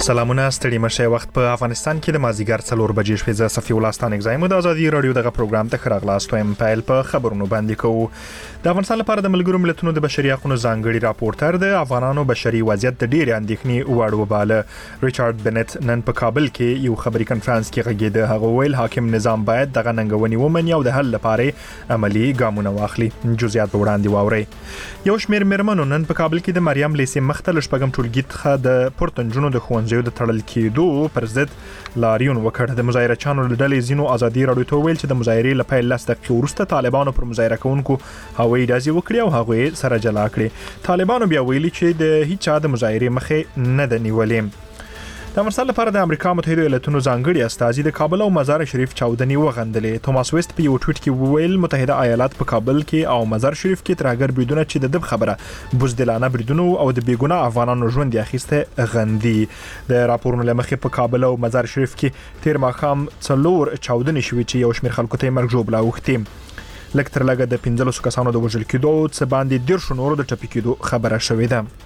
سلامونه ستړي مشه وخت په افغانستان کې د مازیګر 4 بجې شپې ز صفي ولستان اگزایم د ازادي رادیو دغه پروګرام ته خراغلاست وایم پایل په خبرونو باندې کوو د افغانستان لپاره د ملګرو ملتونو د بشري حقوقو ځانګړي راپورټر د افغانانو بشري وضعیت د ډېر اندېښنې وړ وباله ریچارډ بنت نن په کابل کې یو خبري کانفرنس کې غږېده هغه ویل حاکم نظام باید دغه ننګونې ومني او د حل لپاره عملی ګامونه واخلي جزئیات په وړاندې واوري یو شمېر مېرمنو نن په کابل کې د مریم لیسې مختلف شپږم ټولګي څخه د پورتنجونو د ښوونځیو د تړل کېدو پر ضد لاریون وکړ د مظاهره چانو له ډلې ځینو ازادي رادیو ته ویل چې د مظاهرې لپاره 10 دقیقې وروسته طالبانو پر مظاهره کوونکو هوایي ډزې وکړې او هغه سره جلا کړې طالبانو بیا ویلي چې د هیڅ چا د مظاهرې مخه نه د نیولې د افغانستان لپاره د امریکا متحده ایالاتونو ځانګړي استازي د کابل او مزار شریف چاودنې وغندلې توماس ویست په یو ټویټ کې ویل متحده ایالات په کابل کې او مزار شریف کې ترهګر بریدونه چې د دب خبره بوزدلانه بریدونه او د بیګناه افغانانو ژوند اخیسته غندي د راپورونو لمخې په کابل او مزار شریف کې تیر ماښام 4 چاودنې شوې چې یو شمېر خلکو ته مرګ ژوبلا وختي لکتر لګه د 15 کسانو د وژل کېدو څخه باندې 10 نورو د ټپي کېدو خبره شوې ده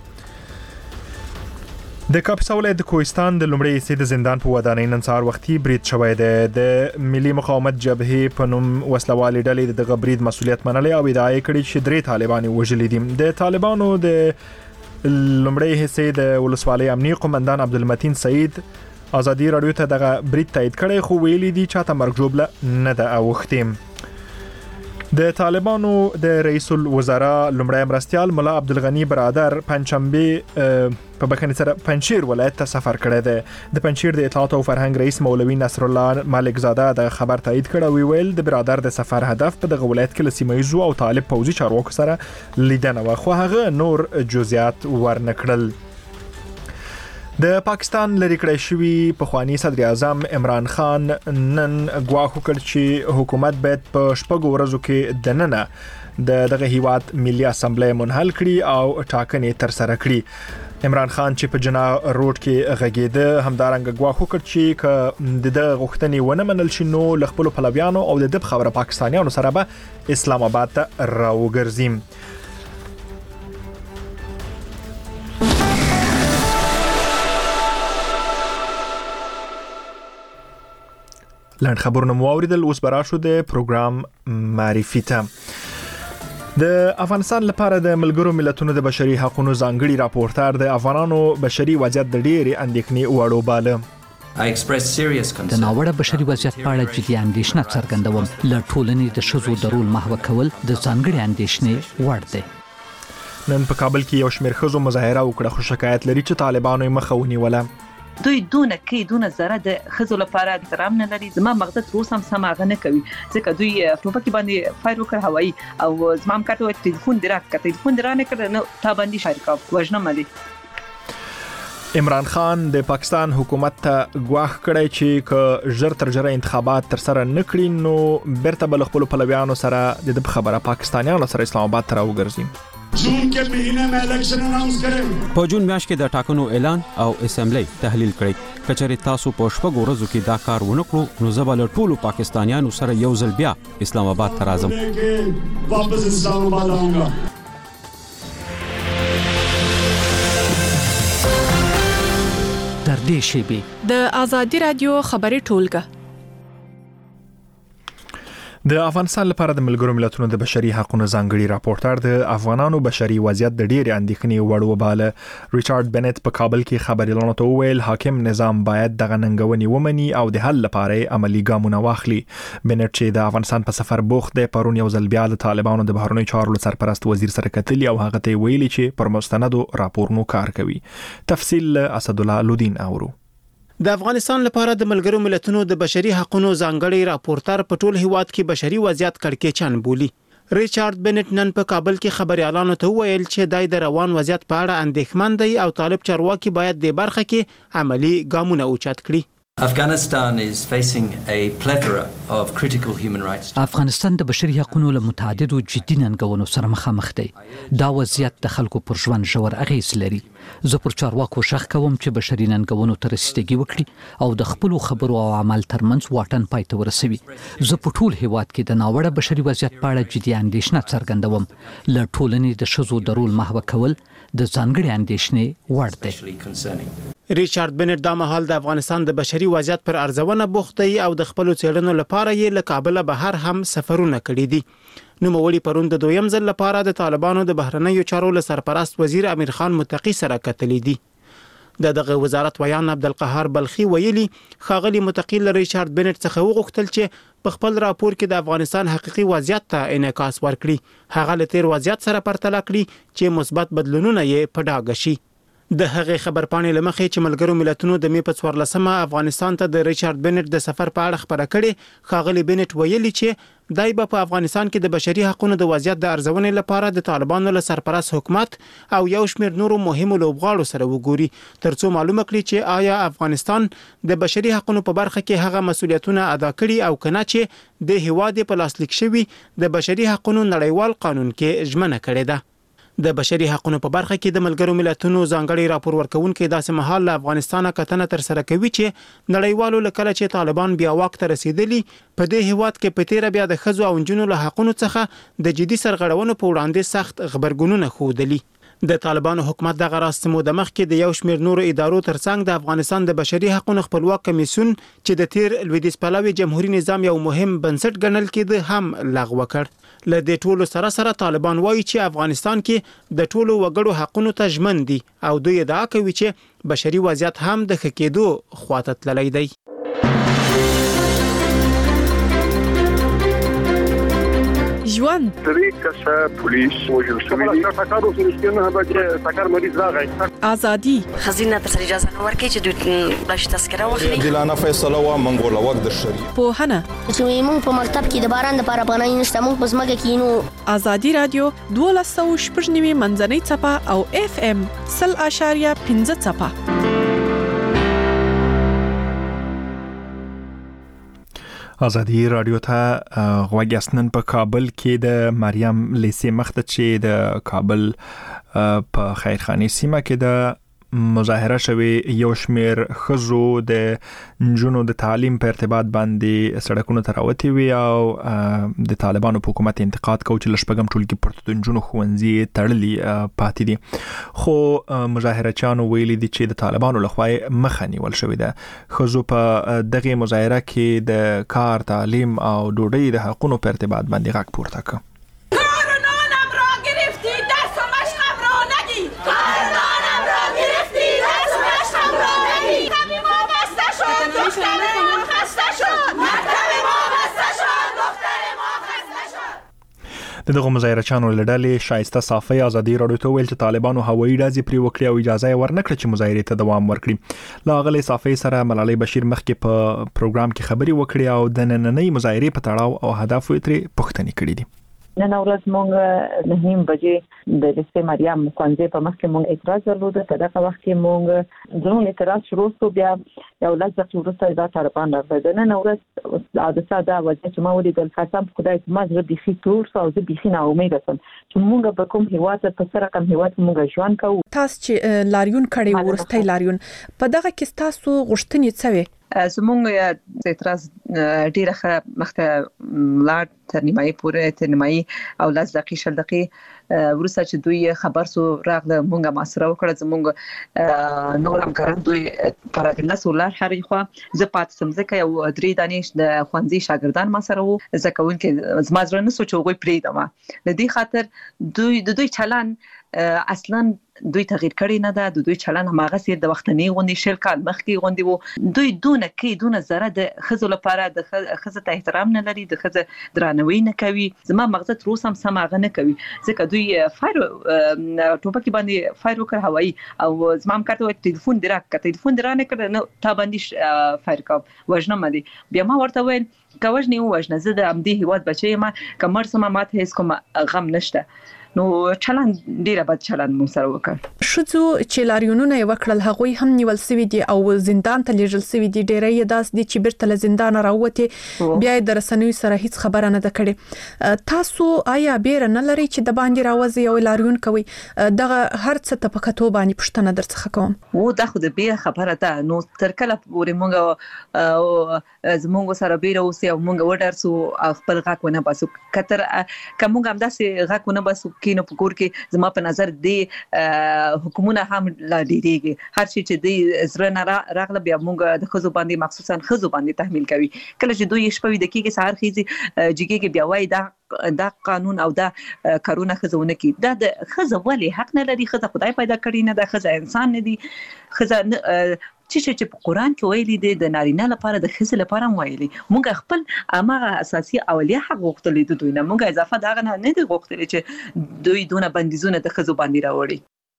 د کاپیسا ولایت د کوهستان د لومړي حصې د زندان په ودانۍ نن سهار وختي برید شوی دی د ملي مقاومت جبهې په نوم وسلوالې ډلې د برید مسؤلیت منلې او ادعا کړې چې 3 طالبان وژلي دي د طالبانو د لومړي حصې د ولسوالۍ امنیه قومندان عبدالمتین سعید ازادي رادیو ته دغه برید تایید کړی خو ویلي دي چې ته مرګ ژوبله نه ده اوښتې د طالبانو د رئیس الوزرا لومړی مرستیال ملا عبدالغنی برادر پنځشنبه په بخښنې سره پنځشیر ولایت ته سفر کړی دی د پنځشیر د اطلاعات او فرهنګ رئیس مولوي نصر الله مالک زاده د خبر تایید کړ ویل د برادر د سفر هدف په دغه ولایت کې لسیمایزو او طالب پوځي چارواکو سره لیدنه و خو هغه نور جزئیات ورنکړل د پاکستان لری کړی شوی پخوانی صدر اعظم عمران خان نن ګواښ وکړ چې حکومت باید په شپږ ورځو کې دننه دغه هیواد ملي اسمبلی منحل کړي او ټاکنې تر سره کړي عمران خان چې په جنا روډ کې غږېده همدارنګه ګواښ وکړ چې د غوښتنې ونه منل شي نو خپل پلویانو او د خبره پاکستانیانو سره به اسلام آباد ته راوګرځي لاند خبرونه مو اوریدل اوس براشو د پروګرام معرفي ته د افغانستان لپاره د ملګرو ملتونو د بشري حقوقو ځانګړي راپورټر د افغانانو بشري وضعیت د ډېرې اندېښنې وړو باله د ناوړه بشري وضعیت په اړه جدي اندېښنه څرګندوم له ټولنې د ښځو د رول محو کول د ځانګړي اندېښنې وړ دی نن په کابل کې یو شمېر ښځو مظاهره وکړه خو شکایت لري چې طالبانو یې مخه ونیوله دوی دونه زره د خزو لپاره احترام نه لري زما مقصد روس هم سماغه نه کوي ځکه دوی ټوپک باندې فایر وکړ هوایي او زما هم کاته ټلیفون درانه کړ نو تا باندې شارکاو وژنه ملي عمران خان د پاکستان حکومت ته ګواښ کړی چې که ژر تر ژره انتخابات تر سره نکړي نو بیرته بل خپل پلویانو سره د خبره پاکستانیانو سره اسلام آباد ته راوګرځي جون کې مهینه مې الیکشن اناونس کړم په جون میاشت کې د ټاکنو اعلان او اسمبلی تحلیل کړی کچېرې تاسو په شپږ ورځو کې دا کار ونکړو نو زبل ټولو پاکستانیانو سره یو ځل بیا اسلام آباد ته راځم واپس اسلام آباد آونگا در دې شیبې د ازادي رادیو خبري ټولګه د افغانستان لپاره د ملګرو ملتونو د بشري حقوقو ځانګړي راپورټر د افغانانو بشري وضعیت د ډېر اندېښنې وړ وباله ریچارډ بنت په کابل کې خبريالانو ته ویل حاکم نظام باید دغه ننګونې ومني او د حل لپاره عملی ګامونه واخلي بنت چې د افغانستان په سفر بوخت دی پرون یو ځل بیا د طالبانو د بهرنیو چارو سرپرست وزیر سره کتلی او هغه ته ویلي چې پر مستندو راپورونو کار کوي تفصیل اسد الله لودین اورو د افغانستان لپاره د ملګرو ملتونو د بشري حقوقو ځانګړي راپورټر په ټول هیواد کې بشري وضعیت کړکېچن بولی ریچارډ بنت نن په کابل کې خبريالانو ته ویل چې دای د روان وضعیت په اړه اندېښمن دی او طالب چارواکي باید د برخه کې عملی ګامونه اوچت کړي Afghanistan is facing a plethora of critical human rights. افغانستان د بشري حقوقو له متعددو جدي ننګونو سره مخامخ دی دا وضعیت د خلکو پر ژوند ژور اغیز لري زه پر چارواکو شخ کوم چې بشري ننګونو ته رسیدګي وکړي او د خپل خبرو او عمل ترمنځ واټن پای ته ورسوي زه په ټول هیواد کې د ناوړه بشري وضعیت په اړه جدي اندېښنه څرګندوم له ټولنې د ښځو د رول محو کول د ځانګړي اندېښنې وړ دی ریچارډ بنټ دا مهال د افغانستان د بشري وضعیت پر ارزونه بوخت دی او د خپل څېړنو لپاره یې له کابل بهر هم سفرونه کړي دي. نوموړي پرون د دویم ځل لپاره د طالبانو د بهرنیو چارو له سرپرست وزیر امیر خان متقی سره کتلې دي. دغه وزارت ویان عبدالقهار بلخي ویلي ښاغلي متقی له ریچارډ بنټ څخه وغوښتل چې په خپل راپور کې د افغانستان حقيقي وضعیت ته انعکاس ورکړي. هغه له تیر وضعیت سره پرتله کړي چې مثبت بدلونونه یې په ډاګه شي. د هغې خبرپاڼې لمخې چې ملګرو ملتونو د می په 14مه افغانستان ته د ریچارډ بنټ د سفر په اړه خبره کړې، ښاغلي بنټ ویلي چې دای په افغانستان کې د بشري حقوقو د وضعیت د ارزونې لپاره د طالبانو له سرپرست حکومت او یو شمېر نورو مهمو لوبغاړو سره وګوري ترڅو معلومه کړي چې آیا افغانستان د بشري حقوقو په برخه کې هغه مسؤلیتونه ادا کړي او کنه چې د هیواد په لاسلیک شوی د بشري حقوقو نړیوال قانون کې ژمنه کړې ده. د بشري حقوقو په برخه کې د ملګرو ملتونو ځانګړي راپور ورکونکي داسې مهال له افغانستان کتنه تر سره کوي چې نړیوالو لکه چې طالبان بیا وخت رسیدلی په دې هیواد کې په تیر بیا د خزو او جنونو له حقوقو څخه د جدي سرغړونو په وړاندې سخت خبرګونونه خوده. د طالبانو حکومت دغه راستمو د مخ کې د یو شمېر نورو ادارو ترڅنګ د افغانستان د بشري حقوقو خپلواک کمیسیون چې د تیر لویدیځ پلوي جمهوریت نظام یو مهم بنسټ ګڼل کېده هم لغوه کړ. له دې ټولو سره طالبان وایي چې افغانستان کې د ټولو وګړو حقوقو ته ژمن دي او دوی ادعا کوي چې بشري وضعیت هم د ښه کېدو خواته تللی دی. ژوند طریقه پولیس وجل شوی دی تاکارو سنشتنه به تاکار مریض راغی ازادي خزینه تر اجازه نه ورکړي چې دوی بلش تذکره واخلي. عادلانه فیصله و منګول وخت د شریعت په هنه چې موږ په مکتب کې د باران لپاره پناه نشته، موږ په ځمکه کې نو. ازادي رادیو 12.9 منځنۍ چپه او FM 0.15 چپه. ازادي رادیو ته غوږیاستنن په کابل کې د مریم لیسې مخته چې د کابل په خیرخانه سیمه کې د مظاهره شوی یو شمیر خزو د جنونو د تعلیم په ارتباط باندې سړکونو ته راوتي وي او د طالبانو په حکومت انتقاد کوي چې لشپږم ټولګي پرته د جنونو ښوونځي تړلي پاتې دي. خو مظاهرچیانو ویلي دي چې د طالبانو لخوا مخه نیول شوې ده. خزو په دغه مظاهره کې د کار، تعلیم او ډوډۍ د حقوقو په ارتباط باندې غږ پورته کړ. دغه مظاهرچیانو لړلې شایسته صافی ازادي رادیو ته ویل چې طالبانو هوایي ډزې پرې وکړي او اجازه یې ورنکړه چې مظاهرې ته دوام ورکړي. لا غلې صافی سره ملالۍ بشیر مخکې په پروګرام کې خبري وکړي او د نننۍ مظاهرې په تړاو او هدف یې ترې پوښتنې کړې دي. نن ورځ مونږ نه نیم بجې د لیسې مریم ښوونځي په مخ کې مونږ اعتراض درلود. په دغه وخت کې مونږ زموږ اعتراض شروع شو، بیا یو لږ وخت وروسته دا طالبان راغلل. نن ورځ حادثه دا وجه چې ما ولیدل قسم خدای چې ما زړه بيخي تور شو او زه بيخي ناامیده شوم چې مونږ به کوم هیواد په سره کوم هیواد مونږ ژوند کوو. تاسو چې لاریون کړي ورستۍ لاریون په دغه کې تاسو غوښتنې څه وي؟ زمونږ اعتراض ډیره ښه مخته لاړ تر نیمایي پورې، تر نیمایي او 10 دقیقې 20 دقیقې ورسته چې دوی خبر سو راغله مونږه محاصره وکړه. زمونږ نور همکاران دوی پر دلس ولر هرې خو زه پات سمځکه یو 3 دانش د خوانځي شاګردان ما سره وو. زکوون کې زما ځره نه سوچ وګوي پریدم د دې خاطر دوی چلن اصلا دوی تغییر کړی نه ده. دوی چلن هماغه سیر د وختنی غونډې شل کال مخکې غونډې وو. دوی دونه زره د خزو لپاره د خزه ته احترام نه لري، د خزه درناوی نه کوي. زما مغزه تر اوسه هم سماغه نه کوي ځکه دوی فایر ټوپکی باندې فایر وکړ هوایي او زما هم کاته ټلیفون درانه کړ نو تا باندې فایر کوم وژنه مدي. بیا ما ورته ویل کوژنی وژنه زه د امدی هیواد بچی ما کمر سم ماته هیڅ کوم غم نشته. نو چلن ډیره بد چلن مو سره وکړ. شذو چې لاریونونه وکړل هغوی هم نیول سوي دي او زندان ته لیږل سوي دي. ډیره یې داس دي چې بیرته له زندان راوته بیا د رسنیو سره هیڅ خبره نه ده کړې. تاسو آیا بیر نه لري چې د باندې راوځي او لاریون کوي؟ دغه هر څه ته په کتو باندې پښتنه درڅخه کوم. و دا خو د بیر خبره ده. نو تر کله پورې مونږ زمونږ سره بیر اوسې او مونږ وډرسو خپل غاک ونه باسو کتر کومه هم داسې غاک ونه باسو کینو په کور کې زما په نظر د حکومت هم لا ډیریږي هر شي چې د زړه نه راغله بیا موږ د خزو باندې مخصوصا خزو باندې تحمیل کوي کله چې دوی شپوي د کېږي سهار خيزي جګي بیا وای دا قانون او دا کارونه خزونه کی دا د خزه ولی حق نه لري خزه خدای پیدا کړی نه د خزه انسان نه دي خزه چې په قران کې ویلي دي د نارینه لپاره د خزه لپاره ویلي مونږ خپل امغه اساسي اولیه حق غوښتل دي دوی نه مونږ اضافه دا نه دي غوښتل چې دوی دونه بندیزونه د خزو باندې راوړي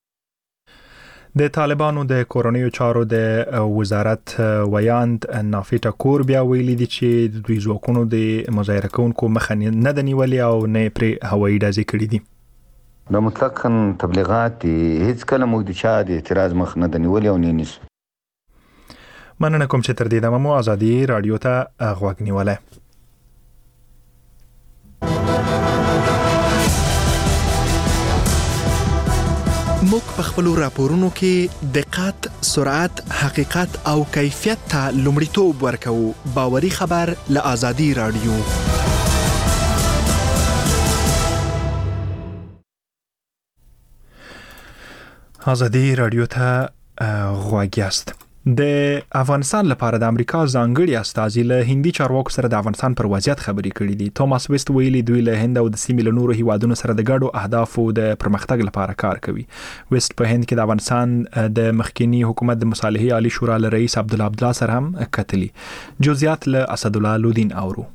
د طالبانو د کورونیو چارو د وزارت ویاند نافیټا کور بیا ویلي دي چې د دوی ځواکونو د مظاهره کوونکو مخه نه د نیولې او نه پر هوایي ډزې کړې دي د مطلقاً تبلیغات هیڅ کله موږ د چا د اعتراض مخ نه د نیولې او نه نیسو مننه کوم چې تر دې دمه مو ازادي رادیو ته غوږ نیولای موږ په خپل راپورونو کې دقت، سرعت، حقیقت او کیفیت ته لومړیتوب ورکوو. باوري خبر له ازادي رادیو. ازادي رادیو ته غوږ یاست. د افغانستان لپاره د امریکا ځانګړي استازي له هندي چارواکو سره د افغانستان پر وضعیت خبرې کړې دي. توماس ویست ویلي دوی له هند او د سیمې له نورو هیوادونو سره د ګډو اهدافو د پرمختګ لپاره کار کوي. ویست په هند کې د افغانستان د مخکینی حکومت د مصالحې عالی شورا له رئیس عبدالله سره هم کتلي. جزئیات له اسدالله لودین اورو.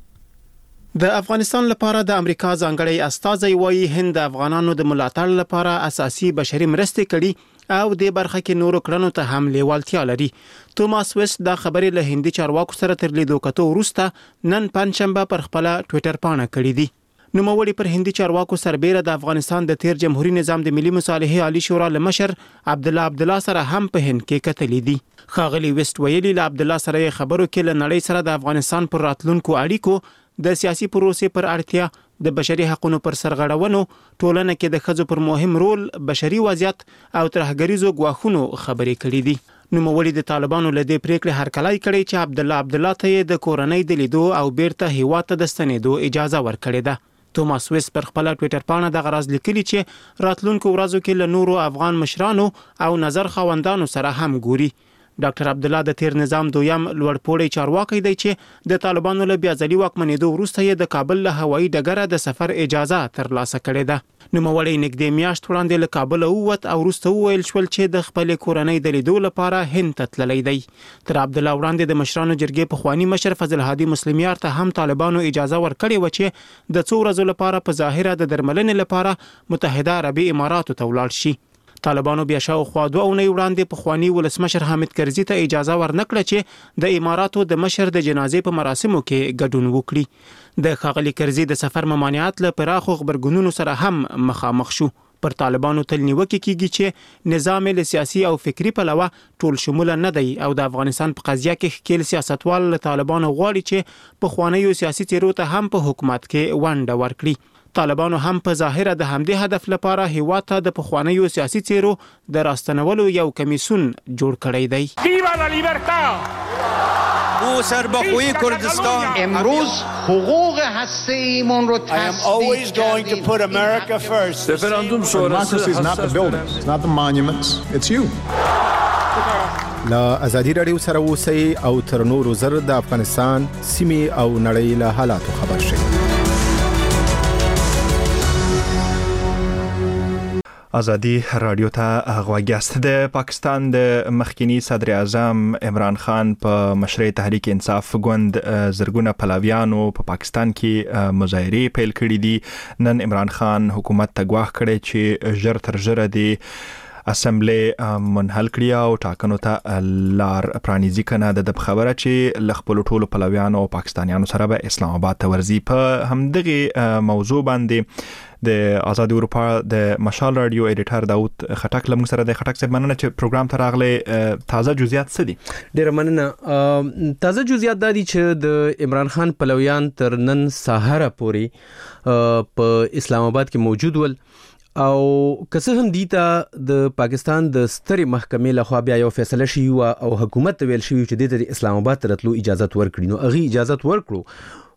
د افغانستان لپاره د امریکا ځانګړي استازي وايي هند د افغانانو د ملاتړ لپاره اساسي بشري مرستې کړي او د برخه کې نورو کړنو ته هم لیوالتیا لري. توماس ویست دا خبرې له هندي چارواکو سره تر لیدو کتو وروسته نن پنځشنبه پر خپل ټوئیټر پاڼه کړې دي. نوموړي پر هندي چارواکو سربېره د افغانستان د تیر جمهوریت نظام د ملي مصالحې عالی شورا لمشر عبدالله سره هم په هند کې کتلې دي. خاغلی ویست ویلي له عبدالله سره خبرو کې له نړۍ سره د افغانستان پر راتلونکو اړیکو د سیاسي پروسې پر اړتیا د بشري حقوقو پر سرغړونو ټولنه کې د ښځو پر مهم رول بشري وضعیت او ترهګریزو غواخونو خبرې کړې دي. نوموړي د طالبانو له دې پریکړې هرکلی کړی چې عبدالله ته د کورنۍ د لیدو او بیرته هیواد ته د ستنېدو اجازه ورکړې ده. توماس ویست پر خپل ټوئیټر پاڼه د غرض لیکلي چې راتلونکو ورځو کې له نورو افغان مشرانو او نظر خواندانو سره هم ګوري. ډاکټر عبدالله د تیر نظام دویم لوړپوړی چارواکي دی چې د طالبانو له بیا ځلي واکمنېدو وروسته یې د کابل له هوایي ډګره د سفر اجازه ترلاسه کړې ده. نوموړی نږدې میاشت وړاندې له کابل ووت او وروسته وویل شول چې د خپل کورنۍ د لیدو لپاره هند ته تللی دی. تر عبدالله وړاندې د مشرانو جرګې پخوانی مشر فضل هادي مسلمیار ته هم طالبانو اجازه ورکړې و چې د څو ورځو لپاره په ظاهره د درملنې لپاره متحده عربي اماراتو ته ولاړ شي. طالبانو بیا شاوخوا 2 اونۍ وړاندې پخوانی ولسمشر حامد کرزي ته اجازه ورنکړه چې د اماراتو د مشر د جنازې په مراسمو کې ګډون وکړي. د ښاغلي کرزي د سفر ممانعت له پراخو خبرګونونو سره هم مخامخ شو. پر طالبانو تل نیوکه کیږي چې نظام له سیاسي او فکری پلوه ټول شمول نه دی او د افغانستان په قضیه کې خپل سیاستوال له طالبانو غواړي چې په خوانیو سیاسي تیرو ته هم په حکومت کې ونډه ورکړي. طالبانو هم په ظاهره د همدې هدف لپاره هیواد ته د پخوانیو سیاسي تیرو د راستنولو یو کمیسیون جوړ کړی دی. ویوا لا لیبرتا او سربخوی کردستان امروز حقوق هسته‌ایمون رو I am always going to put America first. Referendum sonrası is not the buildings, it's not the monuments, it's you. لا ازادي رادیو سره اوسئ او تر نورو زر د افغانستان سیمې او نړۍ له حالاتو خبر شئ. ازادي رادیو ته غوږ یاست. د پاکستان د مخکینی صدر اعظم عمران خان په مشرۍ تحریک انصاف ګوند زرګونه پلاویانو په پاکستان کې مظاهرې پیل کړې دي. نن عمران خان حکومت ته ګواښ کړی چې ژر تر ژره د اسمبلی منحل کړي او ټاکنو ته لار پرانیزي کنه. د خبره چې لخپل ټولو پلاویانو او پاکستانیانو سره به اسلام آباد ته ورځي. په همدغه موضوع باندې د آزاد اروپا د مشال رادیو ایډیټر داوود خټک لمغ سره د خټک صاحب مننه چې پروګرام ته راغله. تازه جزئیات څه دي؟ ډیر مننه. تازه جزئیات دا دي چې د عمران خان پلویان تر نن سهار پورې په اسلام آباد کې موجود ول او کسه هم دیتا د پاکستان د سترې محکمې لخوا بیا یو فیصله شي او حکومت ویل شي چې د اسلام آباد ترتلو اجازه ورکړي. نو هغه اجازه ورکړو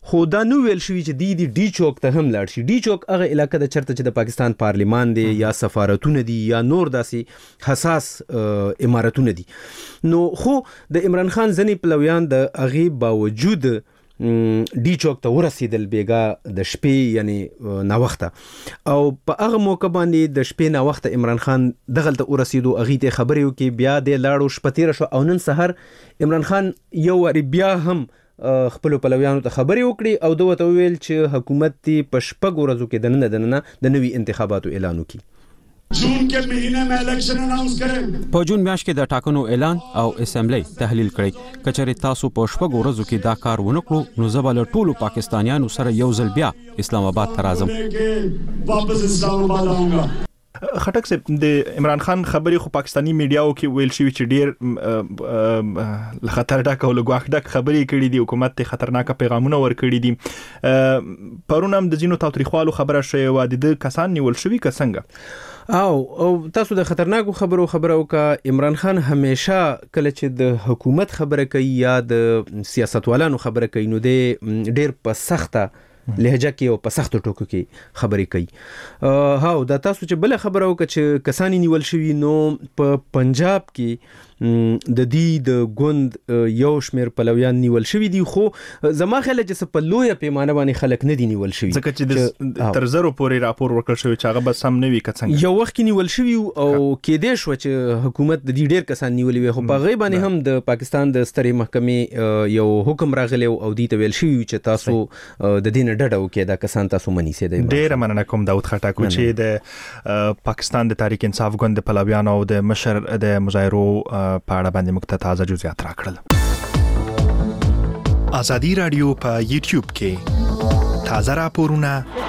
خو دا نو ویل شوی چې دی ډي چوک ته هم لاړ شي. ډي چوک هغه علاقه د چرته چې د پاکستان پارلیمان دی یا سفارتونه دي یا نور داسې حساس امارتونه دي. نو خو د عمران خان ځنې پلویان د هغې باوجود ډي چوک ته ورسېدل بیګا د شپې یعنی ناوخته او په هغه موقع باندې د شپې ناوخته عمران خان دغلته ورسېدو هغې ته خبرې وکړې بیا د لاړو شپه تېره شو او نن سحر عمران خان یو واري بیا هم خپل پلویانو ته خبرې وکړي او دوی ته وویل چې حکومت په شپږ ورځو کې د نوي انتخاباتو اعلان وکړي. जून के महीने में election announce करें. په جون میاشت کې د ټاکنو اعلان او اسمبلی تحلیل کړي. کچېرې تاسو په شپږ ورځو کې دا کار ونه کړو نو زه به له ټولو پاکستانیانو سره یو ځل بیا اسلام آباد ته راځم. واپس اسلام آباد آؤں گا. خټک صاحب د عمران خان خبرې خو پاکستانی میډیاو کې ویل شوی چې ډیر خطر ډک او لګواخ ډک خبرې کړې دي، حکومت ته خطرناک پیغامونه ورکړي دي. پرون هم د ځینو تاریخوالو خبره شوې و د کسان نیول شوی کسنګ او تاسو د خطرناکو خبرو کا عمران خان همیشه کله چې د حکومت خبره کوي یا د سیاستوالانو خبره کوي نو د ډیر په سخته لهجه کې او په سختو ټکو کې خبرې کوي. هاو دا تاسو چې بل خبره وکړه چې کسانی نیول شوی نو په پنجاب کې د دې د ګوند یو شمیر پلویان نیول شوی دي، خو زما خیال چې په لویه پیمانه باندې خلک نه دي نیول شوی ځکه چې د تر زرو پورې راپور ورکړ شوی چې هغه بس هم نه وی کڅنګ یو وخت کې نیول شوی او کې دې شو چې حکومت د دې ډیر کسان نیولې وي، خو په غي باندې هم د پاکستان د سترې محکمې یو حکم راغلی او دې ته ویل شوی چې تاسو د دین ډډه وکړئ دا کسان تاسو منی سي. ډیر مننه کوم داود خټک چې د پاکستان د تحریک انصاف ګوند د پلویانو او د مشر د مظاهرو په اړه باندې موږ ته تازه جزئیات راکړل. ازادي رادیو په یوټیوب کې تازه راپورونه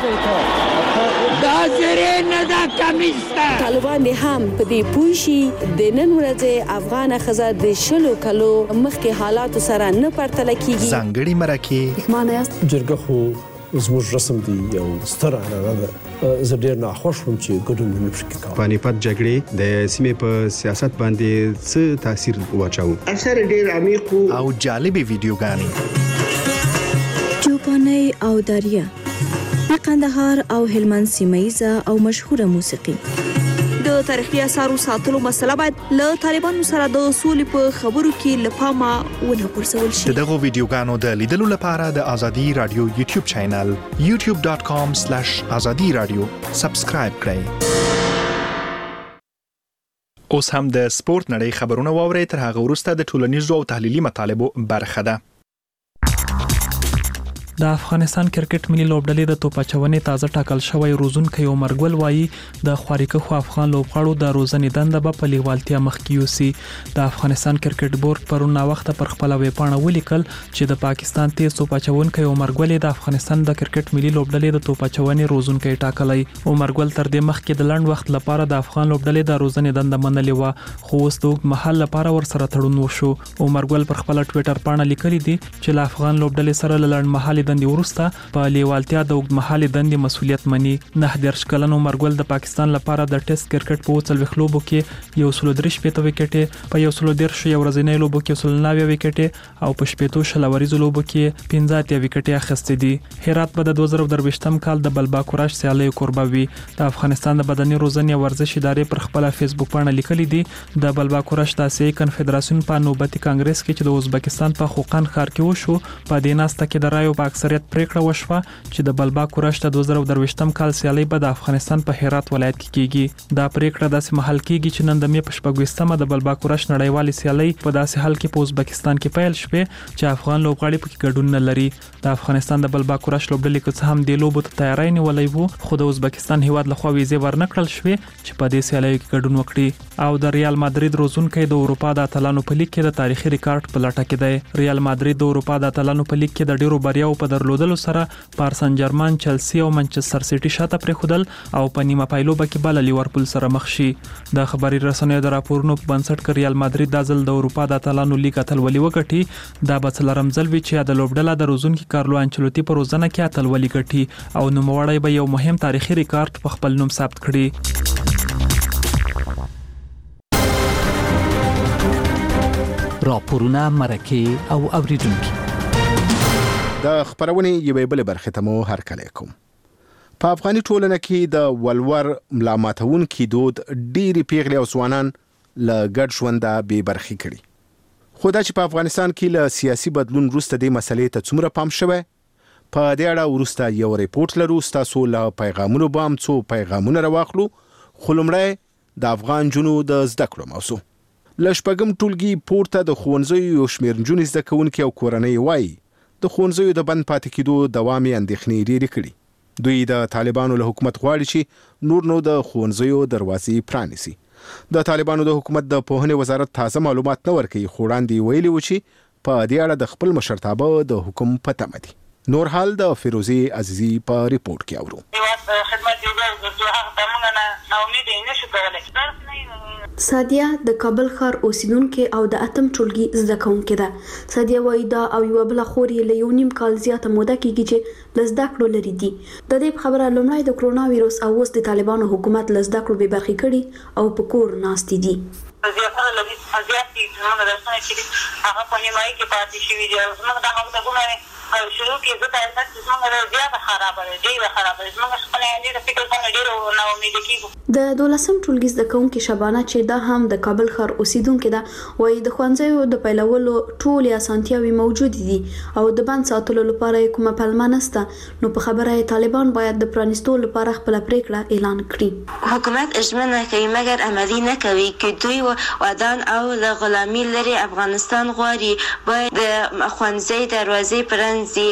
دا زره نه دا کمیسته طالبان هم په دې پوښي د نن ورځې افغان خزه د شلو کلو مخکې حالات سره نه پرتل کیږي. ځانګړي مرکه معنی است جرګه خو زموږ رسم دی یو ستر عنعنه ده. زه ډیر ناخوښ وم چې ګډون نه پکې کوم. پانیپت جګړې د سیمې په سیاست باندې څه تاثیر واچاو؟ اثر ډیر عمیق او جالب ویډیوګانې چوپاني او دریا د قندهار او هلمند سیمایزه او مشهوره موسیقي. د تاریخي اثارو ساتلو مسله باید له طالبانو سره د اصول په خبرو کې لپاره ونه پرسول شي. دغه ویډیوګانو د لیدلو لپاره د ازادي رادیو یوټیوب چینل youtube.com/azadiradio سبسکرایب کړئ. اوس هم د سپورت نړۍ خبرونه واورئ، تر هغه وروسته د ټولنیزو او تحلیلي مطالبو برخه ده. د افغانستان کرکټ ملي لوبډلې د توپاچونې تازه ټاکل شوی روزونکي عمر ګل وایي د خواريکه افغان لوبغاړو د روزنې دنده په لیوالتیا مخ کې یوسي. د افغانستان کرکټ بورډ پرون وخت پر خپل ویبپاڼه ولیکل چې د پاکستان تیز توپاچونکي عمر ګل د افغانستان د کرکټ ملي لوبډلې د توپاچونې روزونکي ټاکلای. عمر ګل تر دې مخکې د لنډ وخت لپاره د افغان لوبډلې د روزنې دنده منلې و، خو اوس د وګ محل لپاره ورسره تړون وشو. عمر ګل پر خپل ټوئیټر باندې لیکلي دي چې د افغان لوبډلې سره لړن محل دندې ورسته په لیوالتیا د اوږدمهالې دندې مسولیت مني. 19 کلن عمر ګل د پاکستان لپاره د ټیسټ کرکټ په 40 لوبو کې یو 103 وکټې، په یو 110 یو ورځنۍ لوبو کې 109 وکټې او په 15 شلوریزو لوبو کې 15 وکټې اخیستې دي. هرات په 2023م کال د بلباکوراش سیالي قربا وی. د افغانستان د بدني روزنې ورزش ادارې پر خپل فیسبوک باندې لیکلي دي د بلباکوراش د آسیایي کنفدراسیون په نوبتي کانګرس کې چې د ازبکستان په خوقان ښار کې وشو، په دې ناسته کې د رایو په اکثریت پریکړه وشوه چې د بلباکوراش د 2023م کال سیالي به د افغانستان په هرات ولایت کې کیږي. دا پریکړه داسې محل کیږي چې نن د می په 20مه د بلباکوراش نړیوالې سیالي په داسې حال کې په ازبکستان کې پیل شوه چې افغان لوبغاړي پکې ګډون نه لري. د افغانستان د بلباکوراش لوبډلې کې هم د لوبو ته تیاری نیولې وو، خو د ازبکستان هیواد لخوا ویزه ورنکړل شوه چې په دې سیالي کې ګډون وکړي. او د ریال مادرید روزونکي د اروپا د اتلانو په لیګ کې د تاریخي ریکارډ په لټه کې دی. ریال مادرید د اروپا د اتلانو په لیګ کې د ډیرو بریاو په درلودلو سره پارسن جرمن، چلسی او منچستر سیټي شاته پرېښودل او په نیمه پایلوبه کې بل لیورپول سره مخ شي. د خبري رسنیو د راپورونو په بنسټ کې ریال مادرید د ځل د اروپا د اتلانو لیګ اتلولي وګټي. دا به څلورم ځل وي چې د لوبډله د روزونکي کارلو انچلوتی په روزنه کې اتلولي ګټي او نوموړی به یو مهم تاریخي ریکارډ په خپل نوم ثبت کړي. راپورونه مرکه او اوریدونکو د خبرونې یوې بل برخې ته مو هرکلی کوم. په افغاني ټولنه کې د ولور ملامتونکي دود ډېری پیغلې او ځوانان له ګډ ژونده بې برخې کړي. خو دا چې په افغانستان کې له سیاسي بدلون وروسته دې مسلې ته څومره پام شوی، په دې اړه وروسته یو ریپورت لرو. ستاسو له پیغامونو به هم څو پیغامونه راواخلو، خو لومړی د افغان نجونو د زده کړو موضوع. له شپږم ټولګي پورته د ښوونځیو یو شمېر نجونې زده کوونکي او کورنۍ وایي د ښوونځیو د بند پاتې کېدو دوام یې اندېښنې ډېرې کړي. دوی د طالبانو له حکومت غواړي چې نور نو د ښوونځیو دروازې پرانیسي. د طالبانو د حکومت د پوهنې وزارت تازه معلومات نه ورکوي، خو وړاندې ویلي و چې په دې اړه د خپل مشرتابه د حکم په تمه دي. نور حال د فیروزي عزیزي په ریپورت کې اورو. سادیه د کابل ښار اوسیدونکې او د اتم ټولګي زده کوونکې ده. سادیه وایي دا او یو بل خوري له 1.5 کال زیاته موده کېږي چې له زده کړو لري دي. د دې خبره لومړی د کرونا وایروس او اوس د طالبانو حکومت له زده کړو بې برخې کړي او په کور ناست دي. زیاتره لږ زیاتې زموږ درسونه چې هغه په نیمایي کې پاتې شوي دي. زموږ د مکتبونه شروع کې زه ته زموږ زیاته خرابه ده، ډېره خرابه ده. زموږ خپل یې د فکر څنګه ډېره ناامیده کېږو. د 12م ټولګي زده کوونکې شبانه چې دا هم د کابل ښار اوسیدونکې ده وایي د ښوونځیو د پیلولو ټولې اسانتیاوې موجودې دي او د بند ساتلو لپاره یې کومه پلمه نشته. نو په خبره یې طالبان باید د پرانیستو لپاره خپله پریکړه اعلان کړي. حکومت ژمنه کوي مګر عملي نه کوي. که دوی ودان او له غلامي لري افغانستان غواړي باید د ښوونځي دروازې پرانیزي.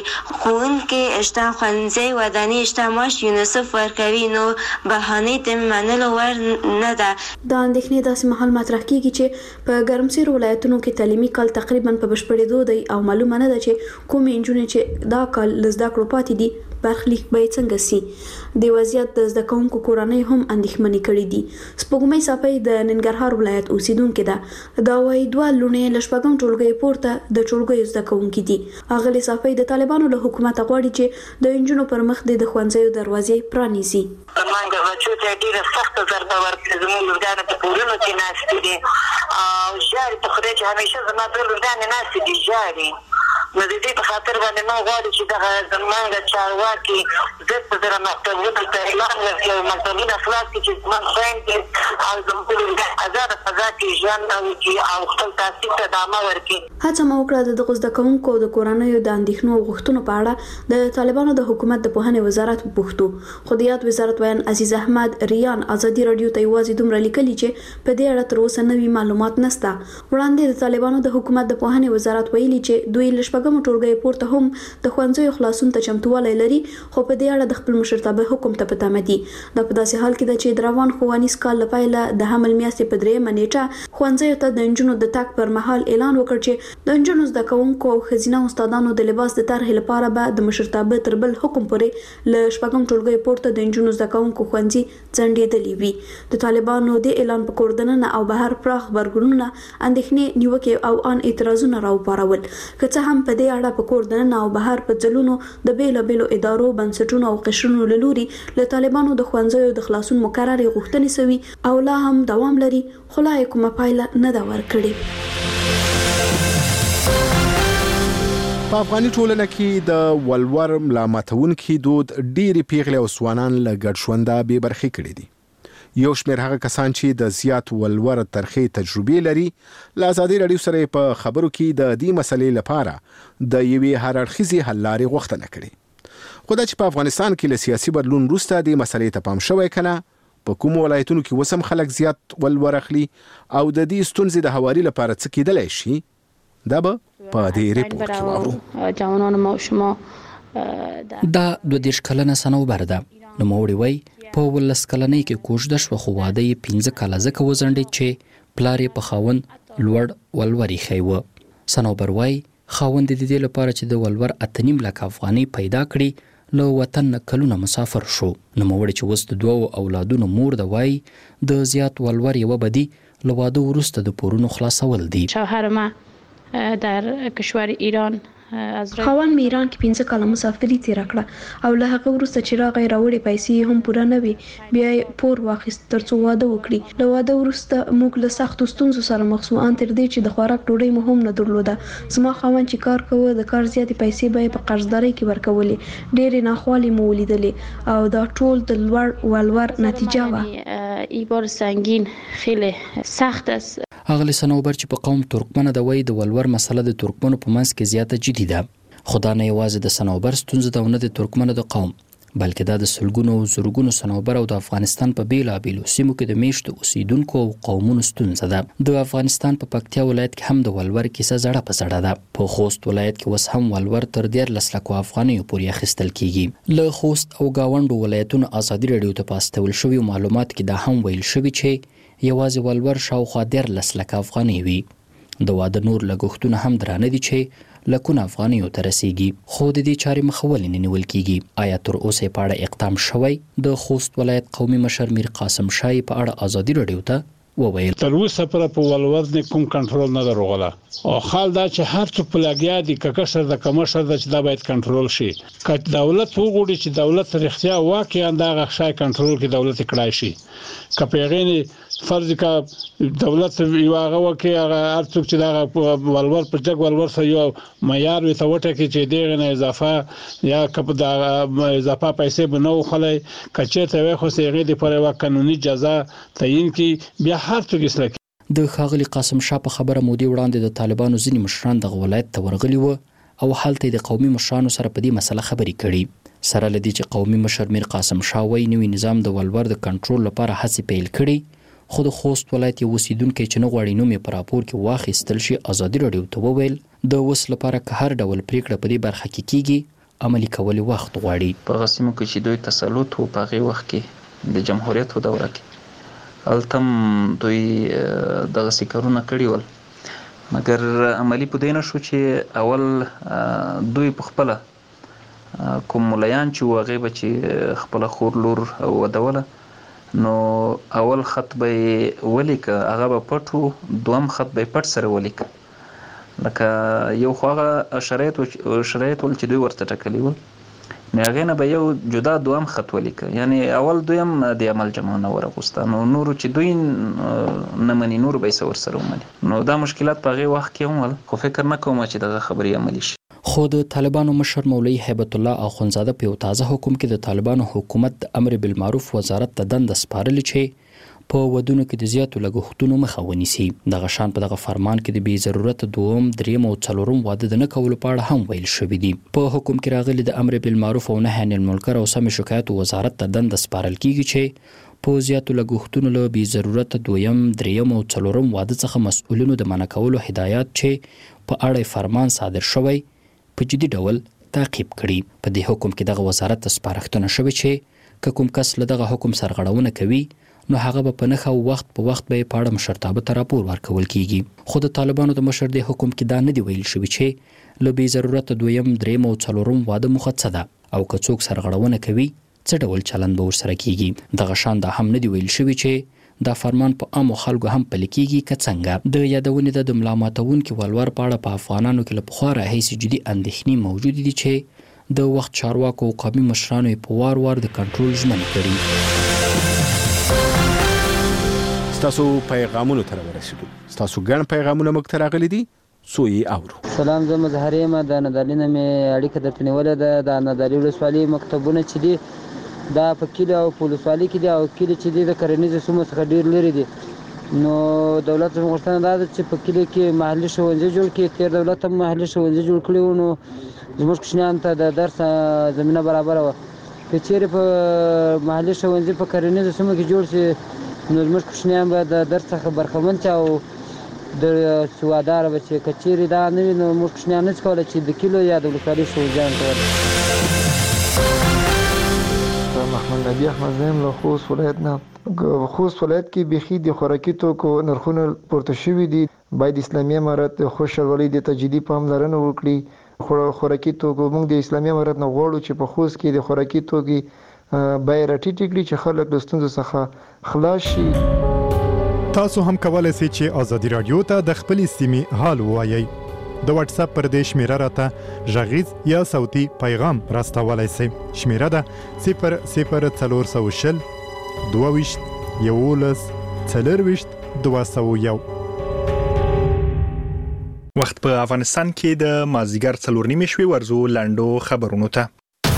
ښوونکي شته، ښوونځي وداني شته، معاش یونیسف ورکوي، نو بهانې د منلو وړ نه ده. دا اندېښنې داسې مهال مطرح کېږي چې په ګرمسیرو ولایتونو کې تعلیمي کال تقریبا په بشپړېدو دی او معلومه نه ده چې کومې نجونې چې دا کال له زده کړو پاتې دي برخلیک به یې څنګه سي. د وضعیت د زده کوونکو کورنۍ هم اندېښمنې کړي دي. سپوږمۍ صافۍ د ننګرهار ولایت اوسیدونکې ده. دا وایي دوه لوڼې له شپږم ټولګي پورته د ټولګیو زده کوونکي دي. اغلې صافۍ د طالبانو له حکومته غواړي چې د نجونو پر مخ د ښوونځیو دروازې پرانیزي. مانګه بچو ته ډېره سخته ضربه ورکړه. زموږ لورګانې په کورونو کې ناستې دي او ژاړي. په خدای چې همیشه زما دوه لورګانې ناستې دي ژاړي. نو د دې په خاطر باندې ما غواړي چې دغه زموږ چارواکي زر په زره مکتبونو ته اعلان وکړي او مکتبونه خلاص کړي چې زموږ خویندې او زموږ لورګانې ازاده فضا کې ژوند وکړي او خپل تحصیل ته ادامه ورکړي. هڅه مو وکړه د دغو زده کوونکو د کورنیو د اندېښنو او غوښتنو په اړه د طالبانو د حکومت د پوهنې وزارت وپوښتو، خو د یاد وزارت ویان عزیز احمد ریان ازادي رادیو ته یوازې دومره لیکلي چې په دې اړه تر اوسه نوي معلومات نشته. وړاندې د طالبانو د حکومت د پوهنې وزارت ویلي چې دوی له شپږم ټولګي پورته هم د ښوونځیو خلاصون ته چمتووالی لري، خو په دې اړه د خپل مشرتابه حکم ته په تمه دي. دا په داسې حال کې ده چې د روان ښوونیز کال له پیله د حمل میاشتې په 3 نیټه ښوونځیو ته د نجونو د تګ پر مهال اعلان وکړ چې د نجونو زده کوونکو او ښځینه استادانو د لباس د طرحې لپاره به د مشرتابه تر بل حکم پورې له شپږم ټولګي پورته د نجونو زده کوونکو ښوونځي ځنډېدلي وي. د طالبانو د اعلان په کور دننه او بهر پراخ غبرګونونه، اندېښنې، نیوکې او ان اعتراضونه راوپارول. که څه هم په دې اړه په کور دننه او بهر په ځلونو د بیلابیلو ادارو، بنسټونو او قشرونو له لوري له طالبانو د ښوونځیو د خلاصون مکررې غوښتنې سوي او لا هم دوام لري، خو لا یې کومه پایله نه ده ورکړې. په افغاني ټولنه کې د ولور ملامتونکي دود ډېری پیغلې او ځوانان له ګډ ژونده بې برخې کړي دي. یو شمېر هغه کسان چې د زیات ولور ترخې تجربې لري له ازادي رادیو سره په خبرو کې د دې مسلې لپاره د یوې هر اړخیزې حل لارې غوښتنه کړې. خو دا چې په افغانستان کې له سیاسي بدلون وروسته دې مسلې ته پام شوی که نه، په کومو ولایتونو کې اوس هم خلک زیات ولور اخلي او د دې ستونزې د هواري لپاره څه کېدلی شي، دا به په دې ریپورټ کې واورو. جوانان ما شما دا 22 کلنه صنوبر ده. نوموړی وایي په 19 کلنۍ کې کوژده شوه، خو واده یې 15 کاله ځکه وځنډېد چې پلار یې په خاوند لوړ ولور ایښی و. صنوبر وایي خاوند د دې لپاره چې د ولور 8.5 لک افغانۍ پیدا کړي له وطن نه کلونه مسافر شو. نوموړی چې اوس د 2 اولادونو مور ده وایي د زیات ولور یوه بدی له واده وروسته د پورونو خلاصول دي. شوهر ما در کشور ایران خاوند مې ایران کې 15 کاله مسافري تیر کړه او له هغه وروسته چې راغی راوړې پیسې هم پوره نه وي بیا پور واخیست ترڅو واده وکړي. له واده وروسته موږ له سختو ستونزو سره مخ شو ان تر دې چې د خوراک ډوډۍ مو هم نه درلوده. زما خاوند چې کار کوي د کار زیاتې پیسې به په قرضدارۍ کې ورکولې. ډېرې ناخوالې مو ولیدلې او دا ټول د لوړ ولور نتیجه وه. این بار سنگین خیلی سخت است. اغلی سنوبر چې په قوم ترکمن د وای د ولور مسله د ترکمنو په منځ کې زیاته جدي ده. خدا نه یوازې د سنوبر ستونزه ده نه د ترکمنو د قوم بلکې دا د سلګونو او زرګونو سنوبر او د افغانستان په بیلابیلو سیمو کې د میشتو اوسیدونکو او قومونو ستونزه ده. د افغانستان په پکتیا ولایت کې هم د ولور کیسه زړه په زړه ده. په خوست ولایت کې اوس هم ولور تر 13 لکو افغانیو پورې اخیستل کیږي. له خوست او گاونډو ولایتونو ازادي رادیو ته پاستول شوی معلومات کې دا هم ویل شوی چې یوازې ولور شاوخوا 13 لکه افغاني وي. د واده نور لګښتونه هم درانه دي چې لکونه افغانیو ته رسیږي. خو د دې چارې مخولې نه نیول کیږي. آیا تر اوسه په اړه اقدام شوی؟ د خوست ولایت قومي مشر میر قاسم شای په اړه ازادي رادیو ته وویل تر اوسه پر په ولور نه کوم کنټرول نه دروغله او حال دا چې هر څه په لګیا دي ککسر د کمشر د چې دا باید کنټرول شي. که دولت وګوري چې دولت رښتیا واقعا دا غشای کنټرول کې دولت کړای شي. که پیغینی فرض کا دولت یو هغه وکي هغه ارڅوک چې دا ولور په جګ ولور سره یو معیار وي ته وټه کې چې دغه نه اضافه یا کپ دا اضافه پیسې بنو خلای کچې ته وي خو سیغه د پر یو قانوني جزا تعیین کی بیا هر څه اسلام. د خاغلی قاسم شاه په خبره مودي وړاندې د طالبانو ځینې مشران د ولایت ته ورغلي وو او حالت د قومي مشرانو سره په دې مسله خبرې کړي. سره لدی چې قومي مشر میر قاسم شاه وایي نوی نظام د ولور د کنټرول لپاره هڅې پیل کړي. خو د خوست ولایت یو اوسیدونکو چې نه غواړي نوم یې په راپور کې واخیستل شي ازادي رادیو ته وویل د وس لپاره که هر ډول پریکړه په دې برخه کې کیږي عملی کول وخت غواړي. په غسیمو کې چې دوی تسلط وو په هغه وخت کې د جمهوریت په دوره کې التم دوی د غسیکرونه کړی ول مګر عملی په دینه شو چې اول دوی په خپل کوم مليان چې واغې به چې خپل خور لور او ودوله نو اول خط به ولیک هغه به پټو دوم خط به پټ سره ولیک لکه یو خواغه شرایط ول چې دوی ورته ټکلی ول نو هغه نه به یو جدا دوم خط ولیک یعنی اول دویم د عمل جمعونه ورغوسته نو نور چې دوی نه مني نور به سور سره ومني نو دا مشکلات په هغه وخت کې هم خو فکر نه کوم چې دغه خبري عملی شي. خو د طالبانو مشر مولوی هیبت الله اخونزاده په یو تازه حکم کې د طالبانو حکومت د امر بالمعروف وزارت ته دنده سپارلې چې په ودونو کې د زیاتو لګښتونو مخه ونیسي. دغه شان په دغه فرمان کې د بې ضرورت دوم دریم او څلورم واده نه کولو په اړه هم ویل شوی دی. په حکم کې راغلي د امر بالمعروف او نهي عن المنکر او سم شکایت وزارت ته دنده سپارل کیږي چې په زیاتو لګښتونو له بې ضرورت دویم دریم او څلورم واده څخه مسؤلینو د منع کولو هدایت چې په اړه فرمان صادر شوی په جدي ډول تعقیب کړي. په دې حکم کې دغه وزارت ته سپارښتنه شوې چې کوم کس له دغه حکم سرغړونه کوي نو هغه به په نخښه وخت په وخت به په اړه مشرتابه ته راپور ورکول کیږي. خو د طالبانو د مشر د حکم کې دا نه دی ویل شوی چې له بې ضرورت دویم دریم او څلورم واده مخه ده او که څوک سرغړونه کوي څه ډول چلند به ورسره کیږي. دغه شان دا هم نه دی ویل شوی چې دا فرمان په عامو خلکو هم پلي کیږي که څنګه. د یادونې د ملا ماتونکو ولور په اړه په افغانانو کې له پخوا راهیسې جدي اندېښنې موجود دي چې د وخت چارواکو او قومي مشرانو یې په وار وار د کنټرول ژمنې کړي. ستاسو پیغامونو ته ورسېدو. ستاسو ګڼ پیغامونه موږ ته راغلي دي څو یې اورو. سلام زه مظهر یم د نادالي نه مې اړیکه درته نیولې ده. د نادالي ولسوالۍ مکتبونه چې دي دا په کلي او په ولسوالۍ کې دي او کلي چې دي د کرنیزو سیمو څخه ډېر لرې دي نو دولت زموږ غوښتنه دا ده چې په کلي کې محلي ښوونځي جوړ کړي. تېر دولت هم محلي ښوونځي جوړ کړي وو نو زموږ کوچنیانو ته د درس زمینه برابره وه. که چیرې په محلي ښوونځي په کرنیزو سیمو کې جوړ شي نو زموږ کوچنیان به د درس څخه برخمن شي او د سواداره به چې که چیرې دا نه وي نو موږ کوچنیان نشي کولی چې د کلو یا د ولسوالۍ ښوونځیانو ته محمد نبی احمد زیم له خوست ولایت نه. خوست ولایت کې بيخي د خوراکي توکو نرخونه پورته شوي دي. باید اسلامي امارت خوشحالي د تجديدي پاملرنه وکړي. خوراکي توکو موږ د اسلامي امارت نه غواړو چې په خوست کې د خوراکي توکي بیه راټیټ کړي چې خلک د ستونزو څخه خلاص شي. تاسو هم کولای شئ چې ازادي رادیو ته د خپلې سیمې حال ووایئ. د واتس اپ پر دې شمیره راته غږیز یا صوتي پیغام راستولای شئ. شمیره ده 00420 22 11 40 201. وخت په افغانستان کې د مازیګر 4:30 شوي ورزو لاندو خبرونو ته.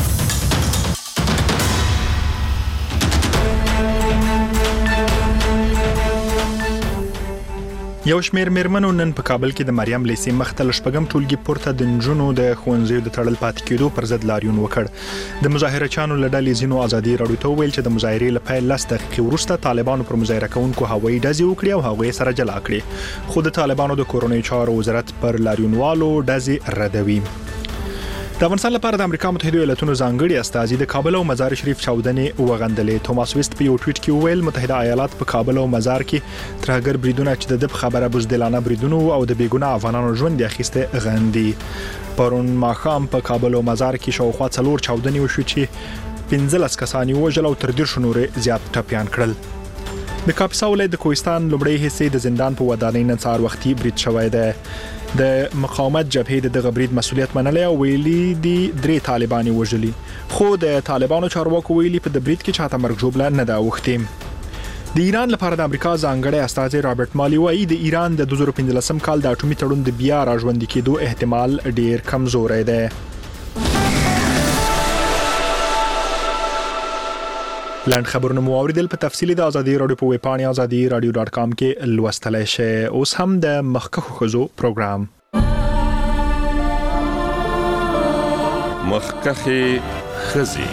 یو شمېر میرمنو نن په کابل کې د مریم لیسې مخته له شپږم ټولګي پورته د نجونو د ښوونځیو د تړل پاتې کېدو پر ضد لاریون وکړ. د مظاهرچیانو له ډلې ځینو ازادي راډیو ته وویل چې د مظاهرې له پیل 10 دقیقې وروسته طالبانو پر مظاهره کوونکو هوایي ډزې وکړې او هغوی سره جلا کړې، خو د طالبانو د کورنیو چارو وزارت پر لاریونوالو ډزې ردوي. د افغانستان لپاره د امریکا متحده ایالاتونو ځانګړي استازي د کابل او مزار شریف چاودنې وغندلې. توماس ویست په یو ټویټ کې وویل متحده ایالات په کابل او مزار کې ترهګر بریدونه چې د خبره بزدلانه بریدونو او د بیګناه افغانانو ژوند اخیسته غندي. پرون ماښام په کابل او مزار کې شاوخوا 4 چاودنې وشو چې 15 کسان وژل او تر 10 نورې زیات ټپيان کړل. د کاپیسا ولایت د کوهستان لومړی حصے د زندان په ودانۍ نن سهار وختي برید شوی دی. د مقاومت جبهې د غبرید مسؤلیت منلی او ویلي دي 3 طالبان وژلي، خو د طالبانو چارواکو ویلي په د برید کې چاته مرګ ژوبله نه ده اوښتې. د ایران لپاره د امریکا ځانګړی استازی رابرټ مالی وایي د ایران د 2015 کال د اټومي تړون د بیا راژوندي کېدو احتمال ډیر کمزوری دی. لاند خبرونه مو اوریدل. په تفصیلی د ازادي راډیو په ویب پاڼه azadi.radio.com کې لوستلای شئ. اوس هم د مخکخو خزو پروګرام مخکخي خزي.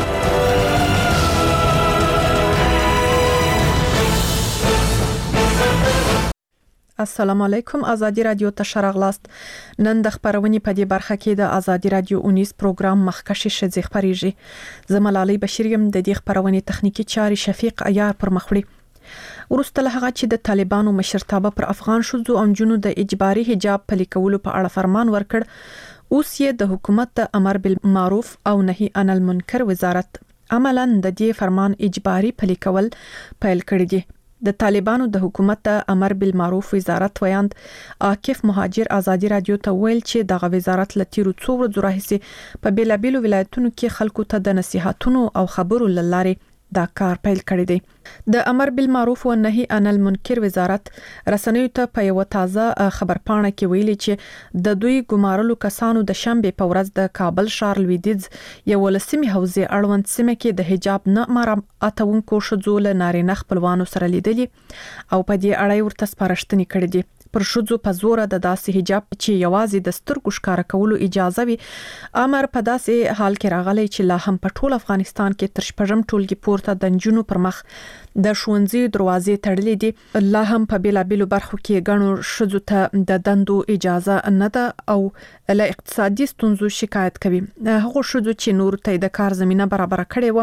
السلام علیکم. ازادي رادیو ته شرغلاست. نن د خبرونې په دې برخه کې د ازادي رادیو 19 پروګرام مخکشي شذ خبريږي. زملالي بشریم د دې خبرونې تخنیکی چاري شفیق عیار پر مخوړي. ورسته له هغه چې د طالبانو مشرتابه پر افغان شوزو او جنونو د اجباري حجاب پلي کولو په اړه فرمان ورکړ، اوس یې د حکومت د امر بالمعروف او نهي عن المنکر وزارت عملاً د دې فرمان اجباري پلي کول پیل کړی دی. د طالبانو د حکومت د امر بالمعروف وزارت ویاند عاکف مهاجر ازادي رادیو ته ویل چې دغه وزارت له تیرو څو ورځو راهیسې په بیلابیلو ولایتونو کې خلکو ته د نصيحتونو او خبرو لارې دا کار پیل کړی دی. د امر بالمعروف او نهي عن المنکر وزارت رسنیو ته په یو تازه خبرپاڼه کې ویلي چې د دوی ګمارلو کسانو د شنبه په ورځ د کابل ښار لویدیځ یو لسمي حوزه اړوند سیمه کې د حجاب نه مراعاتونکو شذو له نارینه خپلوانو سره لیدلي او په دې اړه ورته سپارښتنې کړې دي. پر شذو په زور د داسې حجاب چې یوازې د سترګو ښکار کولو اجازه وي امر په داسې حال کې راغلی چې لا هم په ټول افغانستان کې تر شپږم ټولګي پورته د نجونو پر مخ د ښوونځي دروازې تړلې دي. لا هم په بیلابیلو برخو کې غنو شذو ته د دندو اجازه نه ده او له اقتصادي ستونزو شکایت کوي. هغه شذو چې نور ته د کار زمينه برابر کړي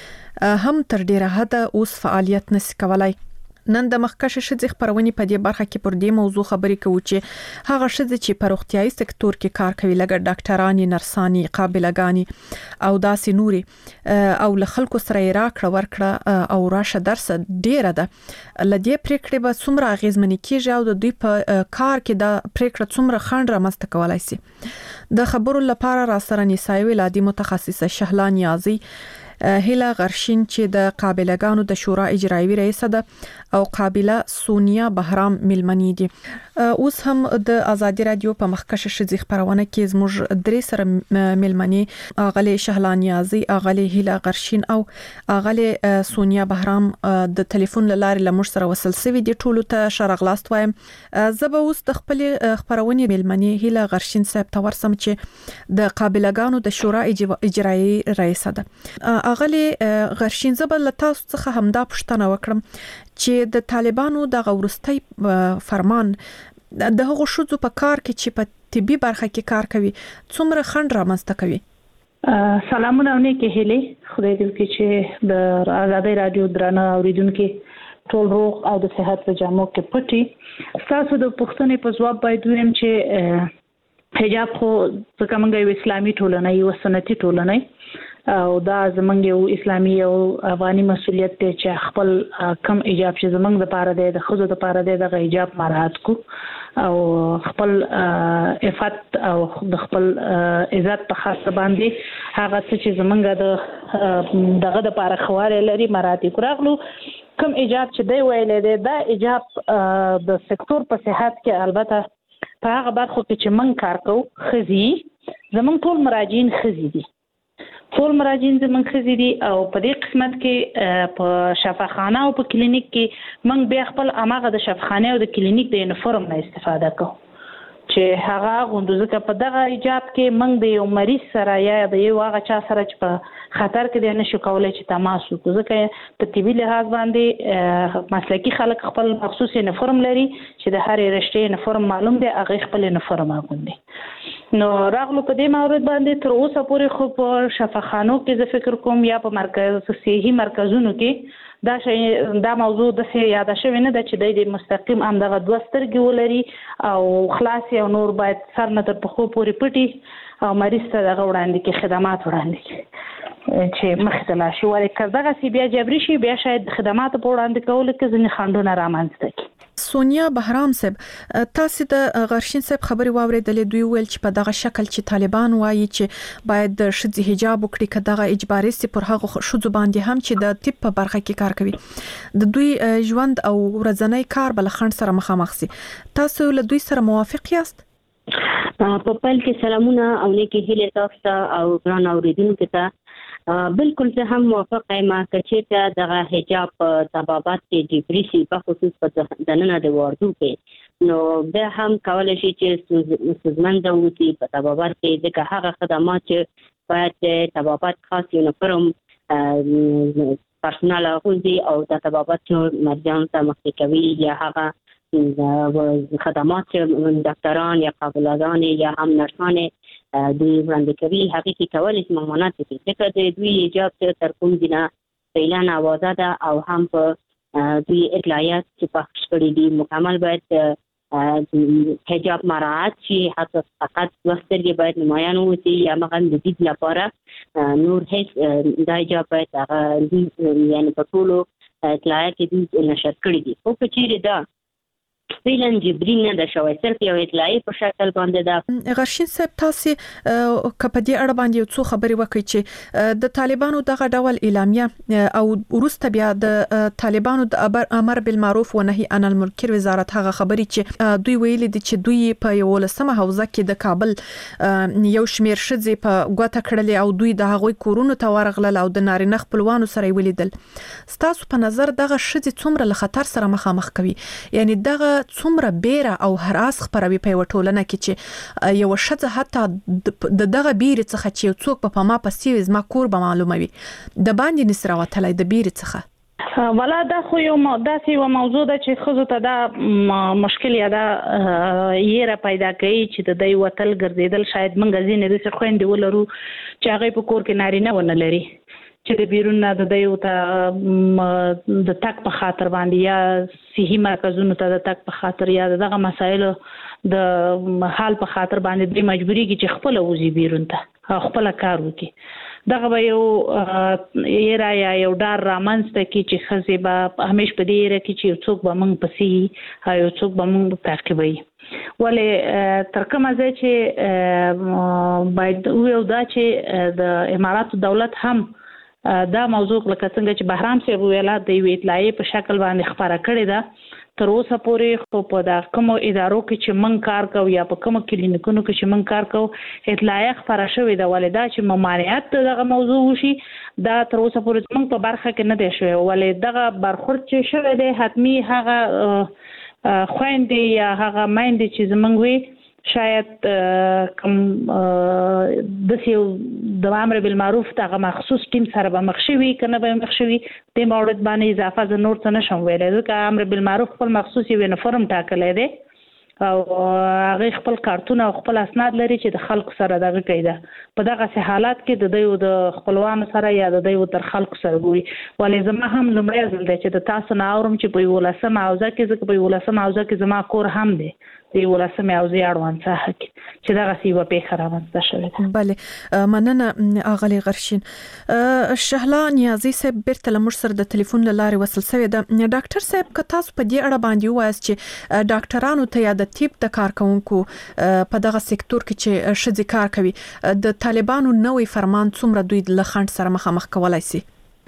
و هم تر ډیره حد اوس فعالیت نشي کولای. نن د مخکشه شذ خبرونې په دې برخه کې پر دې موضوع خبرې کوو چې هغه شذ چې په روغتيایي سکتور کې کار کوي لکه ډاکټرانی، نرسانی، قابلګانی او داسې نوري او له خلکو سره راکړه ورکړه او راشه درس ډیره ده. لدې پریکړې به څومره اغیزمنې کیږي او د دوی په کار کې د پریکړه څومره خنډ رامنځته کولای شي. د خبرو لپاره را سره نسایي ولادي متخصصه شهلا نیازي، هیلا غرشین چې د قابلګانو د شورا اجرایي رئیس ده او قابله سونیا بهرام ملمنی دي. اوس هم د ازادي رادیو په مخکشه شذ خبرونه کې زموږ درې سره ملمنی اغلی شهلا نیازي، اغلی هیلا غرشین او اغلی سونیا بهرام د ټلیفون لارې لمر سره وصل سوي دي. ټولو ته شرغلاست وایم. زبه اوس د خپل خبرونه ملمنی هیلا غرشین صاحب ته ورسم چې د قابلګانو د شورا اجرایي رئیس ده. اغلی غرشین زبل تاسو څخه همدا پوښتنه وکړم چې د طالبانو د غورستي فرمان د هغو شذو په کار کې چې په طبي برخه کې کار کوي څومره خنډ رامنځته کوي. سلامونه نیکه هلي، خدای دې وکړي چې د ازادي رادیو درنه اوریدونکو ټول روغ او د صحت په جامو کې پټي. تاسو د پښتنې په ځواب باید ویم چې حجاب خو څنګه موږ اسلامي ټولنه یو سنتي ټولنه او دا زمونږ یو اسلامي او افغاني مسؤلیت دی چې خپل کم ایجاب چې زمونږ د پاره دی د ښځو د پاره دی دغه ایجاب مراعات کو او خپل عفت او د خپل عزت په خاطر باندې هغه چې زمونږ دغه د پاره خواله لري مراعات کړغلو کم ایجاب چې دی ویلې دی دا ایجاب د سکتور په صحت کې البته په هغه برخو کې چې من کار کوو خزي زمونږ ټول مراجعین خزي دي ټول مراجعین زمونږ خزي دي او په دې قسمت کې په شفاخانه او په کلینیک کې موږ بیا خپل اماغه د شفاخانه او د کلینیک د یونیفورم نه استفاده کوو چې هغه غوندوزه په دغه ایجاب کې موږ د یو مریض سره یا د یو هغه چا سره چې په خطر کې دی نشو کولای چې تماس وکړو ځکه په طبي لحاظ باندې مسلکي خلک خپل مخصوص یونیفورم لري چې د هر رشتې یونیفورم معلوم دی هغه خپل یونیفورم اغوندي نو راغلو په دې مورد باندې تر اوسه پورې خو په شفاخانو کې زه فکر کوم یا په مرکز صحي مرکزونو کې دا موضوع د څه یاد شوی نه د چې د مستقیم هم دغه دوه سترګې ولري او خلاص او نور باید سر نه تر پخو پورې پټي او مریض ته دغه وړاندې کې خدمات وړاندې کړي چې مخې ته لاړ شي ولې که دغه سی بیا جبري شي بیا شاید خدمات په وړاندې کولو کې ځینې خنډونه رامنځته کړي سونیا بهرام صاحب تاسو د غرشین صاحب خبري واوریدلې دوی ویل چې په دغه شکل چې طالبان وایي چې باید د شذ حجاب وکړي که دغه اجباري سي پر هغه شذ باندې هم چې د طب په برخه کې کار کوي د دوی ژوند او ورځنی کار بل خند سره مخامخ سي تاسو له دوی سره موافق یاست په پل کې سلامونه او نیکی هیله تاسو ته او ګران اوریدونکو ته بالکل زه هم موافق یم چې دغه حجاب طبابات کې جبري سي په خصوص په دننه د واردو کې نو به هم کولای شي چې سوزمنده وي په طبابات کې دغه هغه خدمات چې باید طبابات خاص یونیفورم پرسونال غوندي او د طبابات مرجان ته مخکې کوي یا هغه خدمات چې ډاکټران یا قابلادان یا هم نرسان دوی وړاندې کوي هغه کې کولای شي ممانعت وکړي ځکه د دوی ایجاب تر کوم دینه اعلان آوازه ده او هم په دوی اطلاعات چې پخش کړي دي مکمل باید حجاب مراعات شي حتی فقط وسترګې باید نمایان وي یا مغان د دید لپاره نور هیڅ دا ایجاب باید یعنی په ټولو اطلاعات کې دوی نشر کړي دي او په چیرې ده فعلا جبري نه د شوی صرف یو اطلاعي په شکل باندې ده غرشین صاحب تاسو کپدي اړه باندې یو څو خبري وکړي چې د طالبانو دغه ډول اعلامیه او ورسته بیا د طالبانو د امر بالمعروف و نهي عن المنکر وزارت هغه خبري چې دوی ویلي دي چې دوی په یو لسمه حوزه کې د کابل یو شمیر شذې په ګوته کړل او دوی د هغوی کورونو ته ورغلل او د نارینه خپلوانو سره ولیدل ستاسو په نظر دغه شذې څومره له خطر سره مخامخ کوي یعنی دغه څومره بیره او هراس خبروي په وټولنه کې چې یو شذ حتی دغه بیره څخه چې څوک په ما پسې زما کور به معلوموي د باندې نسراوتلای د بیره څخه ولا دا خو یو داسې یو موضوع ده چې خزو ته دا مشکل یا دا یې پیدا کوي چې د دوی وتل ګرځیدل شاید منګ ځینې د څه خويندې ولرو چې هغه په کور کې نارینه ونه لري چې د بیرون نه د دیو ته د تک په خاطر باندې یا صحي مرکزونو ته د تک په خاطر یا دغه مسایل د حال په خاطر باندې د مجبوري کې چې خپل وزي بیرون ته خپل کار وکړي دغه به یو ایرا یا یو ډار رامنځته کی چې خزي به همیش په دې ایرا کې چې څوک به موږ پسې یو څوک به موږ تعقیبوي ولې تر کومه ځای چې باید یو دا چې د اماراتو دولت هم دا موضوع لکه څنګه چې بهرام صاحب ویلا د یو اطلاعي په شکل باندې خبره کړې ده تر اوسه پورې خو په دا کوم ادارو کې چې من کار کوو یا په کوم کلینیکونو کې چې من کار کوو اطلاعي خبره شوې ده ولې دا چې ممانعت دغه موضوع وشي دا تر اوسه پورې موږ په برخه کې نه دی شوی ولې دغه برخورد چې شوی دی حتمی هغه خويندې یا هغه مایندې چې زمونږ وي شاید کوم د سیو د امر بالمعروف دغه مخصوص ټیم سره به مخشوي کنه به مخشوي د مورد باندې اضافه ز نور څه نشم ویلای ځکه امر بالمعروف خپل مخصوص یونیفورم ټاکلی دی او هغه خپل کارتون او خپل اسناد لري چې د خلکو سره دغه کیده په دغه حالات کې د دوی د خپلوانو سره یا د دوی تر خلکو سره وي ولې زما هم لمړی ځل دی چې د تاسو نه اورم چې په ولسمه اوزه کې ځکه په ولسمه اوزه کې زما کور هم دی د 18 اوزې اړوند ساحه کې چې دغه سیوه پیښه رامنځته شوې. بله مننه اغلی غرشین. شهلا نیازی صاحب بیرته لمر سره د ټلیفون لارې وصل شوی ده. ډاکټر صاحب که تاسو په دې اړه باندې وایاست چې ډاکټرانو ته یا د طب د کارکونکو په دغه سکتور کې چې شذ کار کوي د طالبانو نوې فرمان څومره دوی له خنډ سره مخامخ کولای شي؟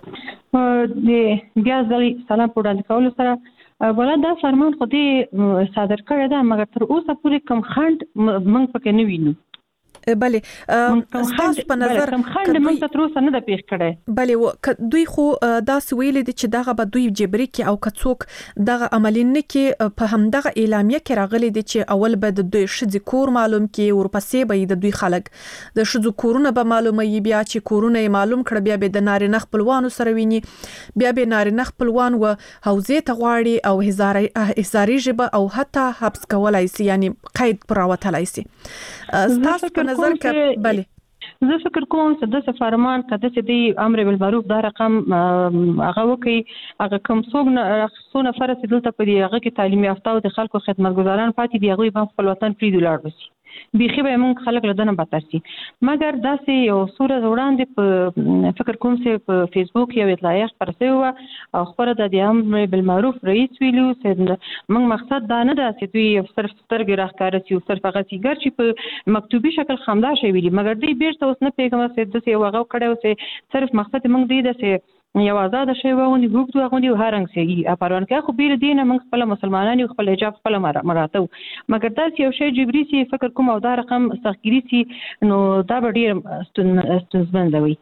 د بیا ځلې سلام په وړاندې کولو سره ولا دا فرمان خو دې صادر کړی ده مګر تر اوسه پورې کوم خنډ موږ پکې نه وینو. بله تاسو په نظر کوم خنډ موږ ته تر اوسه نه ده پیښ کړی. بله دوی خو داسې ویلي دي چې دغه به دوی جبري کې او که څوک دغه عملي نه کې په همدغه اعلامیه کې راغلي دي چې اول به د دوی ښځې کور معلوم کې ورپسې به د دوی خلک د ښځو کورونه به معلوموي بیا چې کورونه یې معلوم کړه بیا به د نارینه خپلوانو سره ویني بیا به نارینه خپلوان و حوزې ته غواړي او هزاري ژبه او حتی حبس کولای شي یعنی قید پر راوتلای شي. تاسو په نظر کې بله زه فکر کوم چې د فرمان کده چې د امر بالمعروف دا رقم هغه وکي هغه کوم څو نفر چې دلته په دې هغه کې تعلیم یافته او د خلکو خدمتګزاران پاتې دی هغه په خپل وطن پری دولار وسی بيخي به موږ خلک له دنه بدتر شي. مګر داسې یو صورت وړاندې په فکر کوم چې په فیسبوک یو اطلاعیه خپره شوې وه او خپره د امر بالمعروف رئیس ویلو چې موږ مقصد دا نه ده چې دوی صرف سترګې راښکاره شي او صرف هغه ګر چې په مکتوبي شکل خامدا شوي دي مګر دوی بیرته اوس نه پوهېږم چې داسې یو هغه کړی و چې صرف مقصد موږ دی ده چې یو آزاده شوی وغوندي وګدو وغوندي هر رنګ سي اپروان کې خو بیر دینه موږ خپل مسلمانان خپل حجاب خپل مراتب مګر دا یو شی جبري سي فکر کوم او دا رقم سختګری سي نو دا ډیر ستونزمندوي.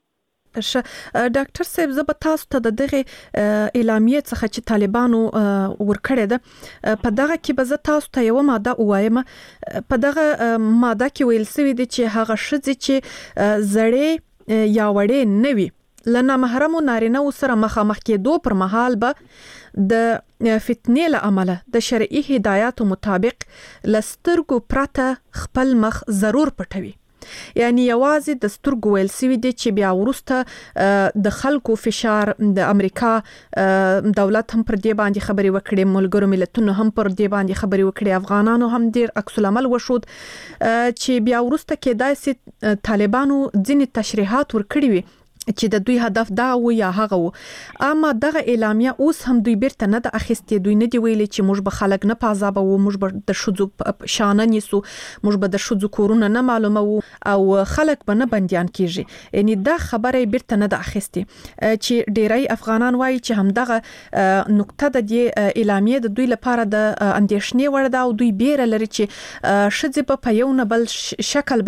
ډاکټر صاحب زه به تاسو ته دغه اعلامیه څخه چې طالبانو ورکړې ده په دغه کې به زه تاسو ته یو ماده وایم په دغه ماده کې ویل شوی دی چې هغه ښځې چې زړې یا وړې نه وي لنه محرمو نارینه سره مخامخ کېدو پر مهال به د فتنې له امله د شرعي هدایاتو مطابق لسترګو پرته خپل مخ ضرور پټوي یعنی یوازې د سترګو ویل سوي دي چې بیا ورسته د خلکو فشار د امریکا دولت هم پر دې باندې خبري وکړي ملګرو ملتونو هم پر دې باندې خبري وکړي افغانانو هم ډیر عکس العمل وشود چې بیا ورسته کېدای سي طالبانو ځینې تشریحات ورکړي وي چې د دوی هدف دا و یا هغه و اما دغه اعلامیه اوس هم دوی بیرته نه د اخیستې دوی نه دی ویلي چې موږ به خلک نه پازابه و موږ به د شذو شانه نیسو موږ به د شذو کورونه نه معلومه او خلک به نه بنديان کیږي یعنی دا خبره بیرته نه د اخیستې چې ډیری افغانان وایي چې هم دغه نقطه د اعلامیه د دوی لپاره د اندیشنې وړ ده او دوی بیره لري چې شذ په یو نه بل شکل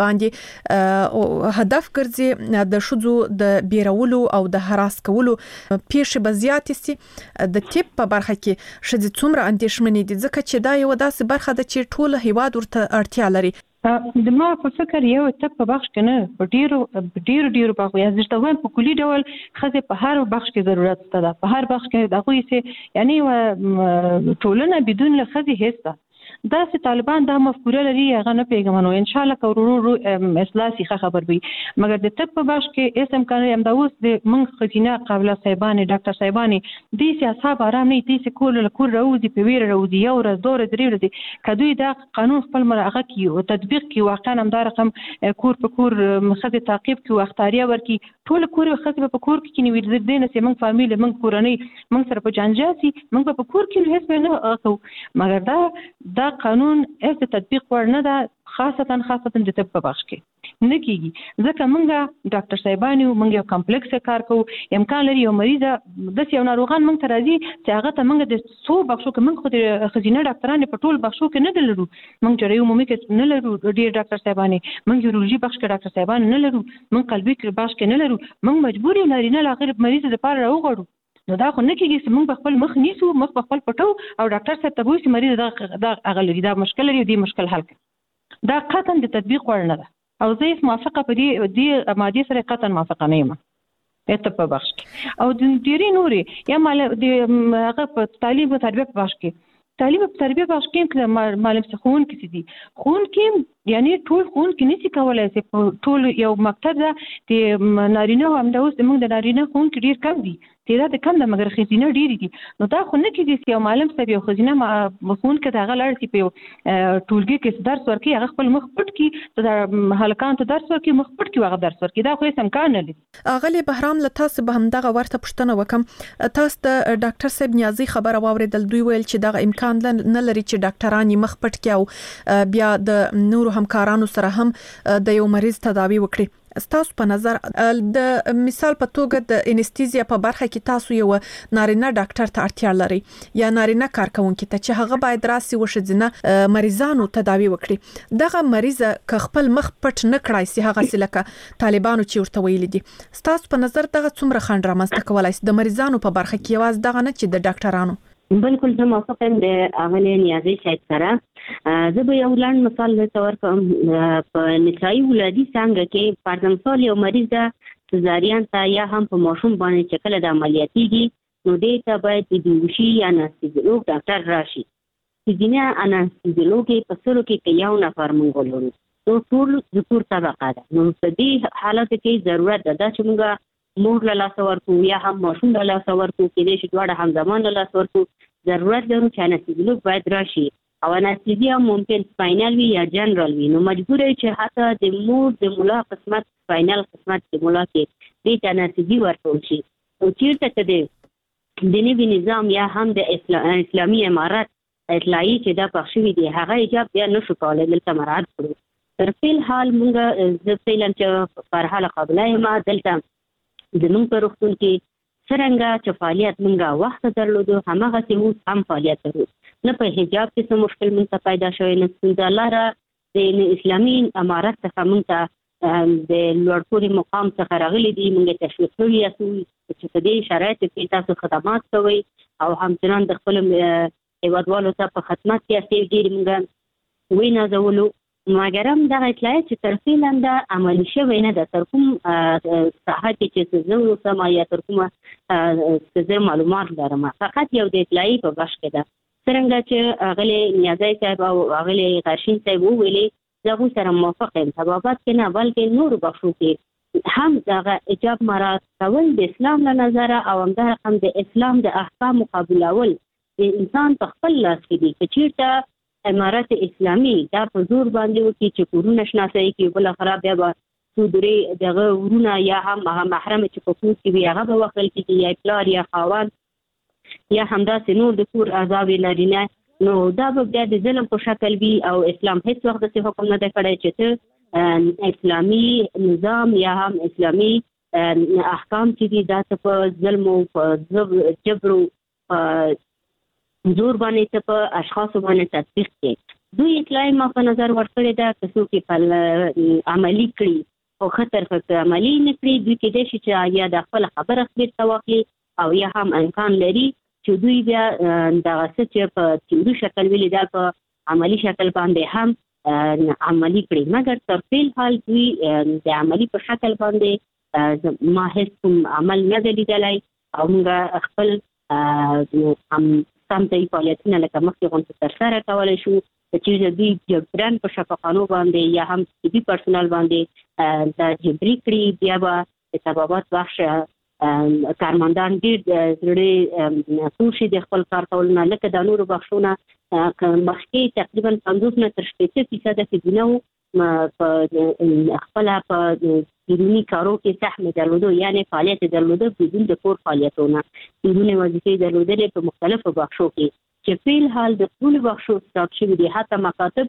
باندې هدف ګرځي د شذو د بیرولو او د هراس کولو پیښې به زیاتې سي د ټیپ په برخه کې ښځې څومره اندېښمنې دي ځکه چې دا یو داسې برخه ده چې ټول هیواد ورته اړتیا لري. د ما په فکر یو ټپ په بخش کې نه په ډیرو باغ یا زړه ویم په کلی ډول خزه په هر بخش کې ضرورت ده په هر بخش کې دغه یې یعنی ټولنه بدون لخذ هیڅ دا چې طالبان دا مفکوره لري هغه نه پیغامونو ان شاء الله کورورو اصلاح سي خبر وي مګر د طب په باش کې اسم کار هم دا اوس د منځ خزینه قابل صاحبانه ډاکټر صاحبانه د سیاست آرام نه دي چې کور راوځي په ویره راوځي یو ورځ دوه درې ورځې کدوې دا قانون خپل مرغه کی او تطبیق کی واقعا هم دا رقم کور په کور مخه تعقیب کی واختاریا ورکی ټول کور خزه په کور کې نیول د دینه چې موږ فامیل موږ کورنۍ موږ سره په جانجاسي موږ په کور کې هیڅ نه کوو مګر دا قانون اس تطبیق ور نه ده خاصه د طب په بخش کې نه کیږي ځکه موږ ډاکټر صاحبانی موږ یو کمپلیکس کار کوو امکان لري یو مریض د یو ناروغان موږ ته راځي چې هغه ته موږ د څو بخشو کې موږ خو د خزینه ډاکټرانو په ټول بخشو کې نه لرو موږ جری عمومي کې نه لرو ډیر ډاکټر صاحبانی موږ یورولوژي بخش کې ډاکټر صاحبان نه لرو موږ قلبي بخش کې نه لرو موږ مجبور یو لري نه غیر مریض لپاره راوغړو نو دا خو نه کېږي چې موږ په خپل مخ نیسو مخ په خپل پټو او ډاکټر صاحب ته وایي چې مریض دا اغلري دا مشکل لري دی مشکل حل کړي دا قطعا د تطبیق وړ نه ده او زه موافقه په دې ماده سره قطعا موافقه نه یم ته په بخش کې او د ډیری نوري یا مال د هغه په تعلیم او تربیه په بخش کې تعلیم او تربیه په بخش کې معلم څخون کې دي خون کې یعنی ټول خون کې نشي کولای چې ټول یو مکتب ده د نارینه هم د اوس موږ د نارینه خون کې ډیر کم دي تعداد کم ده مګر خزینه ډیری دي. نو دا خو نه کیږي چې یو معلم صاحب یو خزینه مخون کې دغه لړ کې په ټولګي کې درس ورکړي هغه خپل مخ پټ کی د هلکان ته درس ورکړي مخ پټ کی هغه درس ورکړي. دا خو هیڅ امکان نه دي. اغلی بهرام له تاسو به هم دغه ورته پوښتنه وکم. تاسو د ډاکټر صاحب نیازي خبره واوریدل، دوی ویل چې دغه امکان نه لري چې ډاکټران مخ پټ کی او بیا د نورو همکارانو سره هم د یو مریض تداوی وکړي. تاسو په نظر د مثال په توګه د انستیزیا په برخه کې تاسو یو نارینه ډاکټر ته اړتیا لري یا نارینه کارکونکو ته چې هغه باید راسي وشځنه مریضانو تداوی وکړي. دغه مریض که خپل مخ پټ نه کړای سي هغه سلکه طالبانو چې ورته ویل دي، تاسو په نظر دغه څومره خنډ رامنځته کولای سي د مریضانو په برخه کې یواز دغه نه چې د ډاکټرانو؟ بالکل زه موافق یم د اغلی نیازي صاحب سره. زه به یو لاند مثال تصور کوم. په نسایي ولادي څنګه کې فرض مثال یو مریض د سزارین ته یا هم په ماشوم باندې چې کله د عملیاتیږي نو دې ته باید د بیوشي یا انستیزیولوژ ډاکټر راشي. ځینې انستیزیولوژ په سلو کې یو نفر مونږ ولرو نو ټول ذکر طبقه ده. نو په دې حالت کې ضرورت ده چې موږ مور له لاس ورکو یا هم ماشوم له لاس ورکو کې دې چې دواړه هم زمان له لاس ورکو. ضرورت لرو چې انستیزیولوژ باید راشي او انستیزیا ممکن سپاینل وي یا جنرال وي. نو مجبور یې چې حتی د مور د مولا قسمت سپاینل قسمت د مولا کې دې ته انستیزي ورکول شي. او چیرته چې د نوي نظام یا هم د اسلامي امارات اطلاعي چې دا پخ شوي دي هغه ایجاب بیا نشو کولی دلته مراعات کړو. تر فعل حال موږ زه فعلا چې پر حاله قابله یم دلته زموږ په روغتون کې څرنګه چې فعالیت موږ وخت درلودو هماغسې اوس هم فعالیت لرو. نه په حجاب کې څه مشکل موږ ته پیدا شوی نه ستونزه لاره د اسلامي امارت څخه موږ ته د لوړ پورې مقام څخه راغلي دي. موږ تشویق کړي یاستو چې په دې شرایطو کې تاسو خدمات کوئ او همچنان د خپلو هیوادوالو ته په خدمت کې یاستئ. ډېرې موږ ونازولو مګر هم دغه اطلاعات چې تر فعلا دا عملي شوی نه ده. تر کوم ساحه کې چې زه اوسم یا تر کومه زه معلومات لرم فقط یو د اطلاعي په بخش کې ده. څرنګه چې اغلی نیازی صاحب او اغلی غرشین صاحب وویلې زه هغوی سره موافق یم. تبابات کې نه بلکې نورو بخشو کې هم دغه ایجاب مراعات کول د اسلام له نظره او همدارقم د اسلام د احکامو قبولول د انسان په خپل لاس کې دي. که چیرته امارت اسلامي دا په زور باندې وکړي چې کورونه شناسایي کړي بالاخره بیا به څو درې دغه ورونه یا هم هغه محرم چې په کور کې وي هغه به وکړل کېږي یا پلار یا خاوند یا همداسې نور د کور اعضا وي نارینه. نو دا به بیا د ظلم په شکل وي او اسلام هیڅ وخت داسې حکم نه دی کړی چې ته اسلامي نظام یا هم اسلامي احکام چې دي دا ته په ظلم او په جبر زور باندې ته په اشخاصو باندې تطبیق کړي. دوی اطلاعي ما په نظر ورکړې ده که څوک یې عملي کړي او ښه طرفه عملي نه کړي دوی کېدای شي چې یا د خپله خبره بیرته واخلي او یا هم امکان لري چې دوی بیا دغه څه چې په تیوري شکل ویلي دا په عملي شکل باندې هم عملي کړي. مګر تر فعل حال دوی د عملي په شکل باندې ما هیڅ کوم عمل نه دی لیدلی او موږ خپل هم سمتي فعالیتونه لکه مخکې غونډې ترسره کولی شو. چې دوی جبران په شفاخانو باندې یا هم طبي پرسونل باندې دا جبري کړي بیا به د طبابت بخش کارمندان ډېر زړه پوه شي د خپل کار کولو نه. لکه د نورو بخشونه مخکې تقریبا 50 نه تر 60% ښځینه وو په خپله په بیروني کارو کې سهم درلوده یعنې فعالیت درلوده بدون د کور فعالیتونه بیروني وظیفې درلودلې په مختلفو بخشو کې چې فعل حال د ټولو بخشو سټاپ شوي دي. حتی مکاتب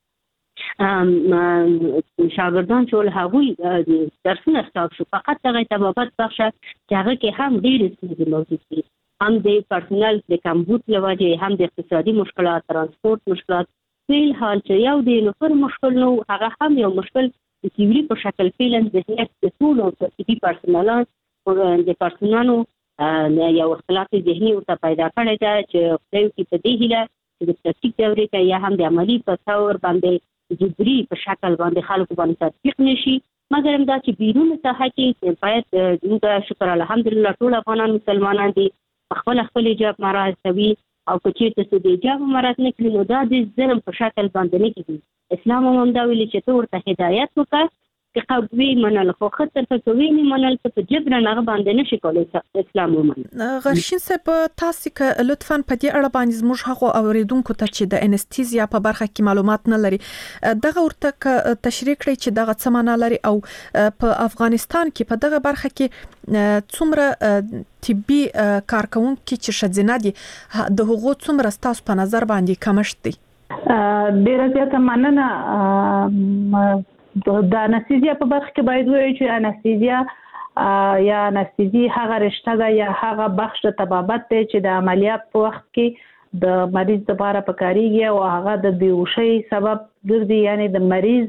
شاګردان چې ول هغوی درسونه سټاپ شو. فقط دغه طبابت بخشه چې هغه کې هم ډېرې ستونزې موجود دي، هم د پرسونل د کمبود له وجې هم د اقتصادي مشکلات ترانسپورت مشکلات. فعل حال چې یو د نفر مشکل نو هغه هم یو مشکل د تیوري په شکل فعلا ذهنیت د ټولو طبي پرسونلان د پرسونلانو یو اختلاف ذهني ورته پیدا کړی ده چې خدای وکړي په دې هیله چې د پراکتیک دورې ته یا هم د عملي په طور باندې جبري په شکل باندې خلکو باندې تطبیق نشي. مګر همدا چې بیرون ساحه کې باید موږ شکر الحمدلله ټول افغانان مسلمانان دي خپل حجاب مراعات کوي او که چیرته څه د حجاب مراعات نه کړي نو دا د ظلم په شکل باندې نه کېږي. اسلام هم دا ویلي چې ته ورته هدایت وکړه قوي منل خو خطر کوي نه منل په جبران هغه باندې نشي کولای اسلام ومني. غشین صاحب تاسو ک لطفاً په دې اړه باندې زموږ هغه اوریدونکو ته چې د انستیزیا په برخه کې معلومات نه لري دغه ورته تشریح کړئ چې دغه څه معنا لري او په افغانستان کې په دغه برخه کې څومره طبي کارکونکو چې شذینه دي د هغو څومره تاسو په نظر باندې کمشت دي؟ ډیره زیاته مننه. د انستیزیا په برخه کې باید وایو چې انستیزیا یا انستیزي هغه رشته ده یا هغه بخش د طبابت دی چې د عملیات په وخت کې د مریض لپاره پکاريږي او هغه د بیهوشۍ سبب ګرځي، یعنی د مریض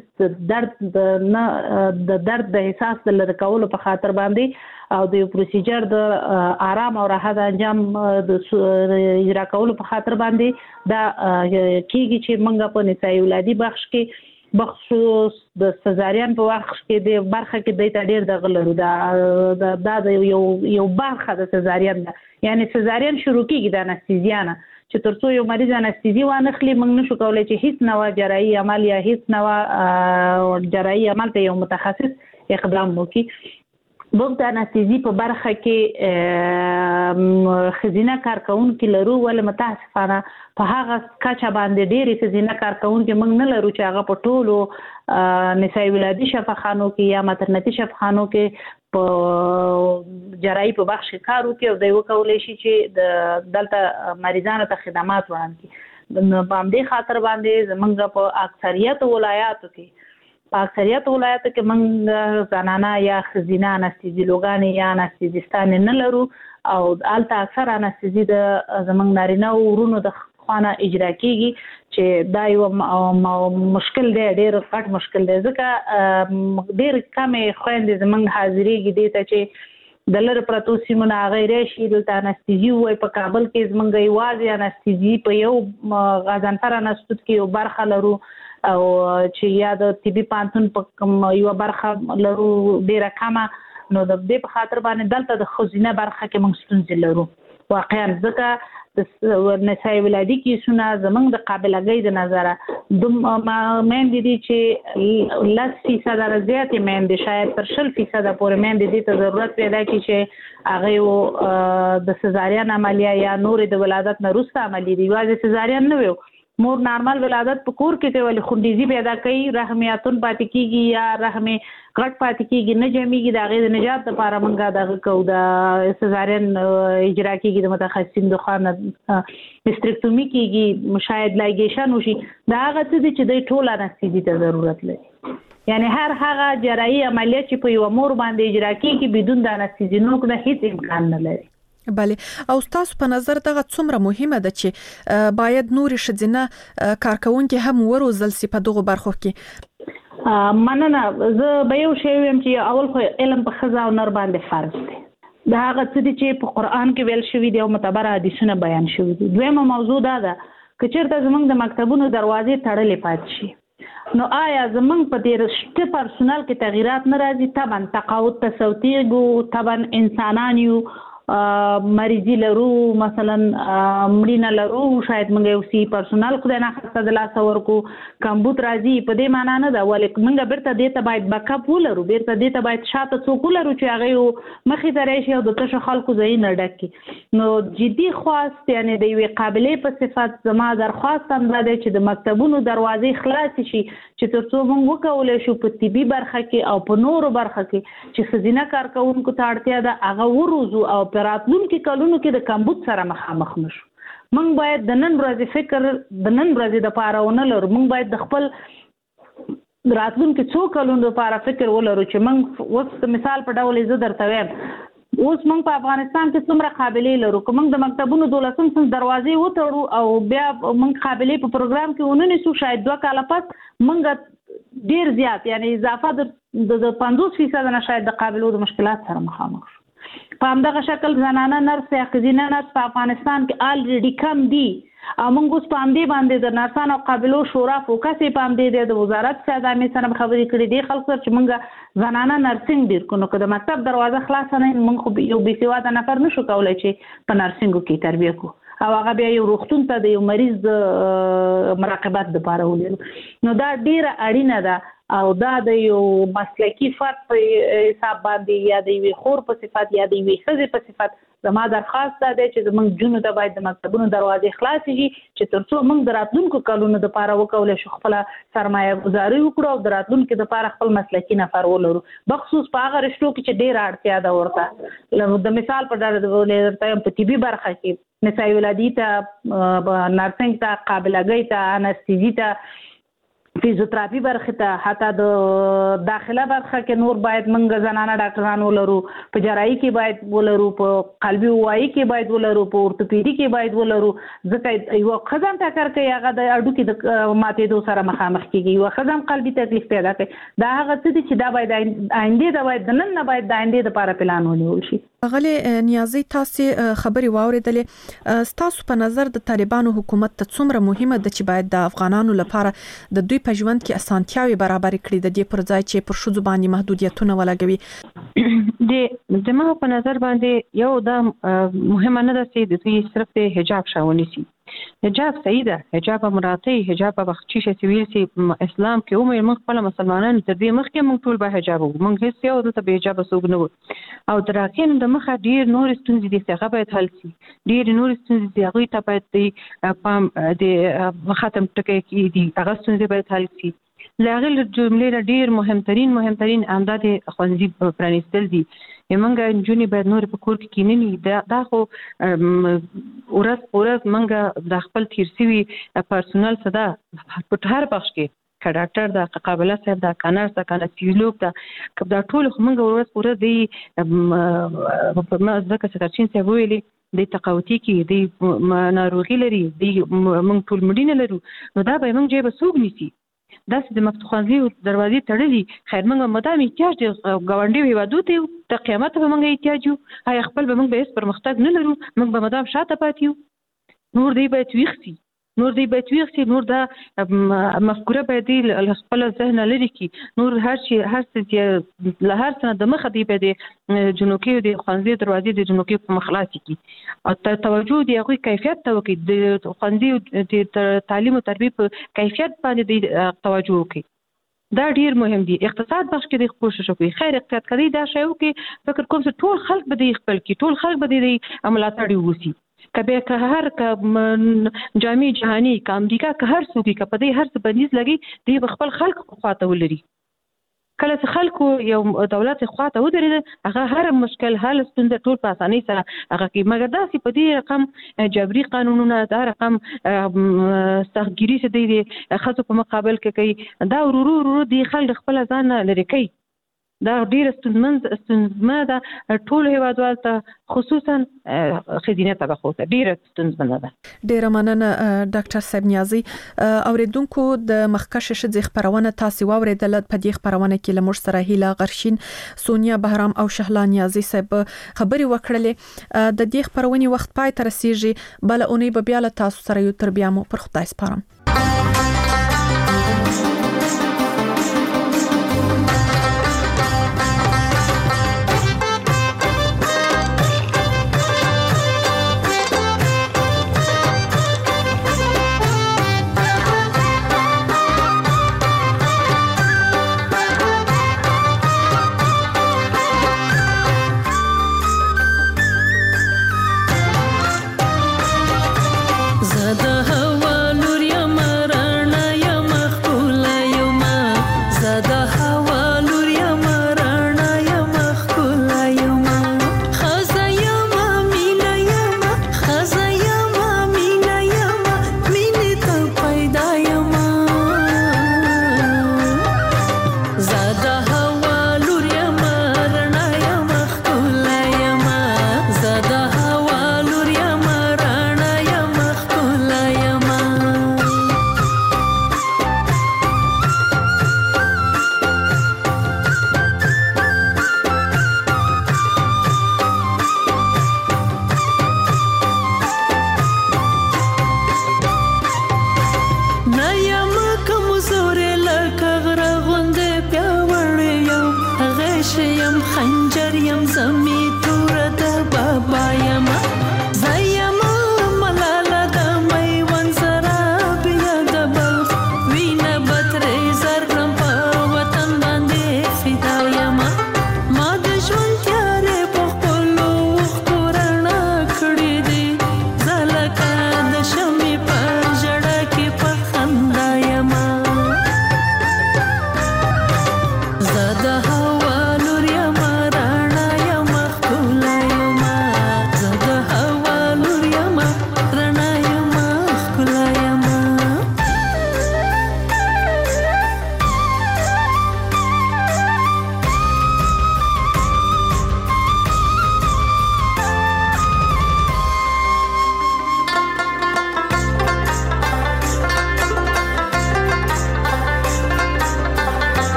د درد د احساس د لرې کولو په خاطر باندې او د پروسیجر د آرام او راحت انجام د اجرا کولو په خاطر باندې دا کیږي چې موږ په نسایي ولادي بخش کې بخصوص د سزارین په وخت کې د برخه کې د ډېر د غلرو دا یو برخه د سزارین ده، یعنی سزارین شروع کیږي د انستیزیا نه چې ترڅو یو مریض انستیزي وانخلي موږ نشو کولای چې هیڅ نوع جراحي عمل یا هیڅ نوع جراحي عمل ته یو متخصص اقدام وکړي. موږ د انستیزي په برخه کې خزینه کارکونکو لرو، ولې متاسفانه په هغه کچه باندې ډېری خزینه کارکونکو موږ نه لرو چې هغه په ټولو نسایي ولادي شفاخانو کې یا ماترنتي شفاخانو کې په جراحي په بخش کې کار وکړي او دوی وکولای شي چې د دلته مریضانو ته خدمات وړاندې کړي. نو په همدې خاطر باندې زموږ په اکثریت ولایاتو کې موږ زنانه یا ښځینه انستیزیولوګانې یا انستیزیستانې نه لرو او هلته اکثر انستیزي د زموږ نارینه ورونو د خانه اجرا کیږي چې دا یو مشکل دی، ډېر غټ مشکل دی، ځکه ډېر کمې خویندې زموږ حاضرېږي دې ته چې د لرې پرتو سیمو نه هغې راشي دلته انستیزي ووایي. په کابل کې زموږ یوازې انستیزي په یو غضنفر انستیتوت کې یو برخه لرو او چې یا د طبي پوهنتون په یوه برخه لرو ډېره کمه، نو د دې په خاطر باندې دلته د ښځینه برخه کې موږ ستونزې لرو واقعا، ځکه د نسایي ولادي کیسونه زموږ د قابلګۍ د نظره میندې دي چې 10% نه زیاتې میندې شاید تر 20% پورې میندې دې ته ضرورت پیدا کړي چې هغې د سزارین عملیه یا نورې د ولادت نه وروسته عملیې دي، یوازې سزارین نه وي مور نارمل ولادت په کور کې کوي، خونډیزي پیدا کوي، رحم یاتون پاتې کیږي یا رحم غټ پاتې کیږي، نه جمعيږي، د هغې د نجات لپاره موږ دغه کوو د سزارین اجرا کیږي، د متخصصین د خوا نه هسټریکټومي کیږي، شاید لایګیشن وشي. دا هغه څه دي چې دوی ټول انستیزي ته ضرورت لري، یعنی هر هغه جراحي عملیه چې په یو مور باندې اجرا کیږي بدون د انستیزي نه هیڅ امکان نه لري. بله، او تاسو په نظر دغه څومره مهمه ده چې باید نور ښځینه کارکونکي هم وروزل سي په دغه برخو کې؟ مننه. زه به یو شی ویم چې اول خو علم په ښځه او نر باندې فرض دی، دا هغه څه دي چې په قرآن کې ویل شوي دي او معتبر حدیثونه بیان شوي دي. دویمه موضوع دا ده که چېرته زموږ د مکتبونو دروازې تړلې پاتې شي نو آیا زموږ په دې رشته پرسونل کې تغییرات نه راځي؟ طبعا تقاعد ته سوتیږو، طبعا انسانان یو مریضی لرو، مثلا مړینه لرو، شاید موږ یو سی پرسونل خدای نه خسته د لاسه ورکو، کمبود راځي، په دې معنا نه ده، ولې موږ بیرته دې ته باید بیکاپ ولرو، بیرته دې ته باید شاته څوک ولرو چې هغې مخې ته راشي او د تشو خلکو ځایونه ډک کړي. نو جدي خواست یعنی د یوې قابلې په صفت زما درخواست هم دا دی چې د مکتبونو دروازې خلاصې شي چې تر څو موږ وکولی شو په طبي برخه کې او په نورو برخه کې چې ښځینه کارکوونکو ته اړتیا ده هغه وروزو او په راتلونکي کلونو کې د کمبود سره مخامخ نشو. موږ باید د نن ورځې فکر د نن ورځې دپاره ونه لرو، موږ باید د خپل راتلونکي څو کلونو دپاره فکر ولرو چې موږ اوس د مثال په ډول زه درته وایم اوس موږ په افغانستان کې څومره قابلې لرو، که موږ د مکتبونو 12 صنف دروازې وتړو او بیا موږ قابلې په پروګرام کې ونه نیسو، شاید 2 کاله پس موږ ډېر زیات یعنی اضافه د 50% نه شاید د قابلو د مشکلات سره مخامخ شو. په همدغه شکل زنانه نرس یا ښځینه نرس په افغانستان کې الریډي کم دي او موږ اوس په همدې باندې د نرسانو او قابلو شورا فوکس یې په همدې دی، د وزارت خدمې سره خبرې کړي دي خلکو سره چې موږ زنانه نرسنګ ډېر کړو. نو که د مکتب دروازه خلاصه نه وي موږ خو یو بېسواده نفر نشو کولی چې په نرسنګو کې تربیه کړو او هغه بیا یو روغتون ته د یو مریض د مراقبت دپاره ولېږو. نو دا ډېره اړینه ده او دا د یو مسلکی فرد په حساب باندې یا د یو خور په صفت یا د یو خزې په صفت زما درخواست ده چې زموږ جنو ته باید د مکتبونو دروازې خلاصې شي چې ترڅو موږ د راتلونکو کلونو لپاره وکولای شو خپل سرمایه گذاري وکړو او د راتلونکو لپاره خپل مسلکی نفر ولرو بخصوص په هغه رشتو کې چې ډېر اړتیا ده ورته د مثال په ډول ولې په طبي برخه کې نسایي ولادي ته نرسنګ ته قابلګۍ ته انستيزي ته فیزیوتراپي برخه ته حتی د داخله برخه کې نور باید منګ زنانه ډاکټرانو ولرو په جراحي کې باید ولرو په قلبي وایي کې باید ولرو په اورتوپیدي کې باید ولرو ځکه یو خزم ټکر کوي هغه د اډوکې د ماتېدو سره مخامخ کیږي یو خزم قلبي تکلیف پیدا کوي دا هغه څه دي چې دا باید آینده دا باید د نن نه باید د آینده لپاره پلان ونیول شي. غلې نیازي تاسو خبري واوریدلې تاسو په نظر د طالبانو حکومت ته څومره مهمه ده چې باید د افغانانو لپاره د دوی په ژوند کې اسانتیاوي برابر کړي د دې پر ځای چې پر شذ باندې محدودیتونه ولګوي د زما په نظر باندې یو دا مهمه نه ده چې د دوی صرف د حجاب شاوني سي حجاب صحیح ده حجاب مراتي حجاب بخچی شویل سي اسلام کې عمر موږ خپل مسلمانانو ته دې مخ کې موږ ټول به حجاب موږ هیڅ یو د به حجاب سوګ نه او تراکین د مخه ډیر نور ستونزې دي چې هغه باید حل شي ډیر نور ستونزې دي هغه ته باید پام د ختم ټکي کې دي هغه ستونزې باید حل شي لاغل جملې ډیر مهمترین امداد خوندي پرانیستل دي یمنګ جونی باید نور په کور کې کیننی دا خو اورس منګه د خپل تیرسوي پرسونل صدا په هر بخش کې ډاکټر د قابله صاحب د کانرس د کانسیولوګ د دا ټول موږ ورس دی په ځکه چې ترچین څه ویلي د تقاوتي کې د ناروغي لري د موږ ټول مډینه لرو نو دا به موږ جيبه سوق نيسي داسې د مفتوحانزي دروازې تړلي خیر موږ مدام احتیاج د غونډې ویوادو ته د قیامت به موږ احتیاج یو هي خپل به موږ به هیڅ پرمختګ نه لرو موږ به مدام شاته پاتې یو نور دی باید ویښ سي نور دا مفکوره باید خپل ذهن لري کی نور هر څه له هر څه د مخ دی باید جنوکي د خوانزي دروازې د جنوکي په مخلاصي کی او توجه دی هغه کیفیت ته وکي د خوانزي د تعلیم او تربیه په کیفیت باندې توجه وکي دا ډیر مهم دي اقتصاد بخش کې د کوشش وکړي خیر اقتصاد کوي دا شی وکي فکر کوم چې ټول خلک به د خپل کې ټول خلک به د عملاتړي وسی کبه که هر جامع جهانی کا امریکا که هر څوک کې په دې هر څه بندیز لګي دی خپل خلک خواته ولري کله چې خلکو یو دولت خواته ودرېد هغه هر مشکل حل ستونزه ټول په اسانۍ سره هغه کې مګر داسې په دې رقم جبري قانونونه دا رقم سختګيري څه دی خاصه په مقابل کې کوي دا ورو دی خلک خپل ځان لري کوي دا ډیر ستونزمنه ده ټول هیوادوال ته خصوصا خزینه طبقو ته ډیر ستونزمنه ده. ډیر مننه ډاکټر صاحب نیازي اوریدونکو د مخکش شذ خبرونه تاسو واوریدل په دې خبرونه کې لمر سره هیله غرشین سونیا بهرام او شهلا نیازي صاحب خبري وکړلې د دې خبرونه وخت پای تر رسیږي بل اونۍ به بیا له تاسو سره یو تر بیا مو پر خدای سپارم.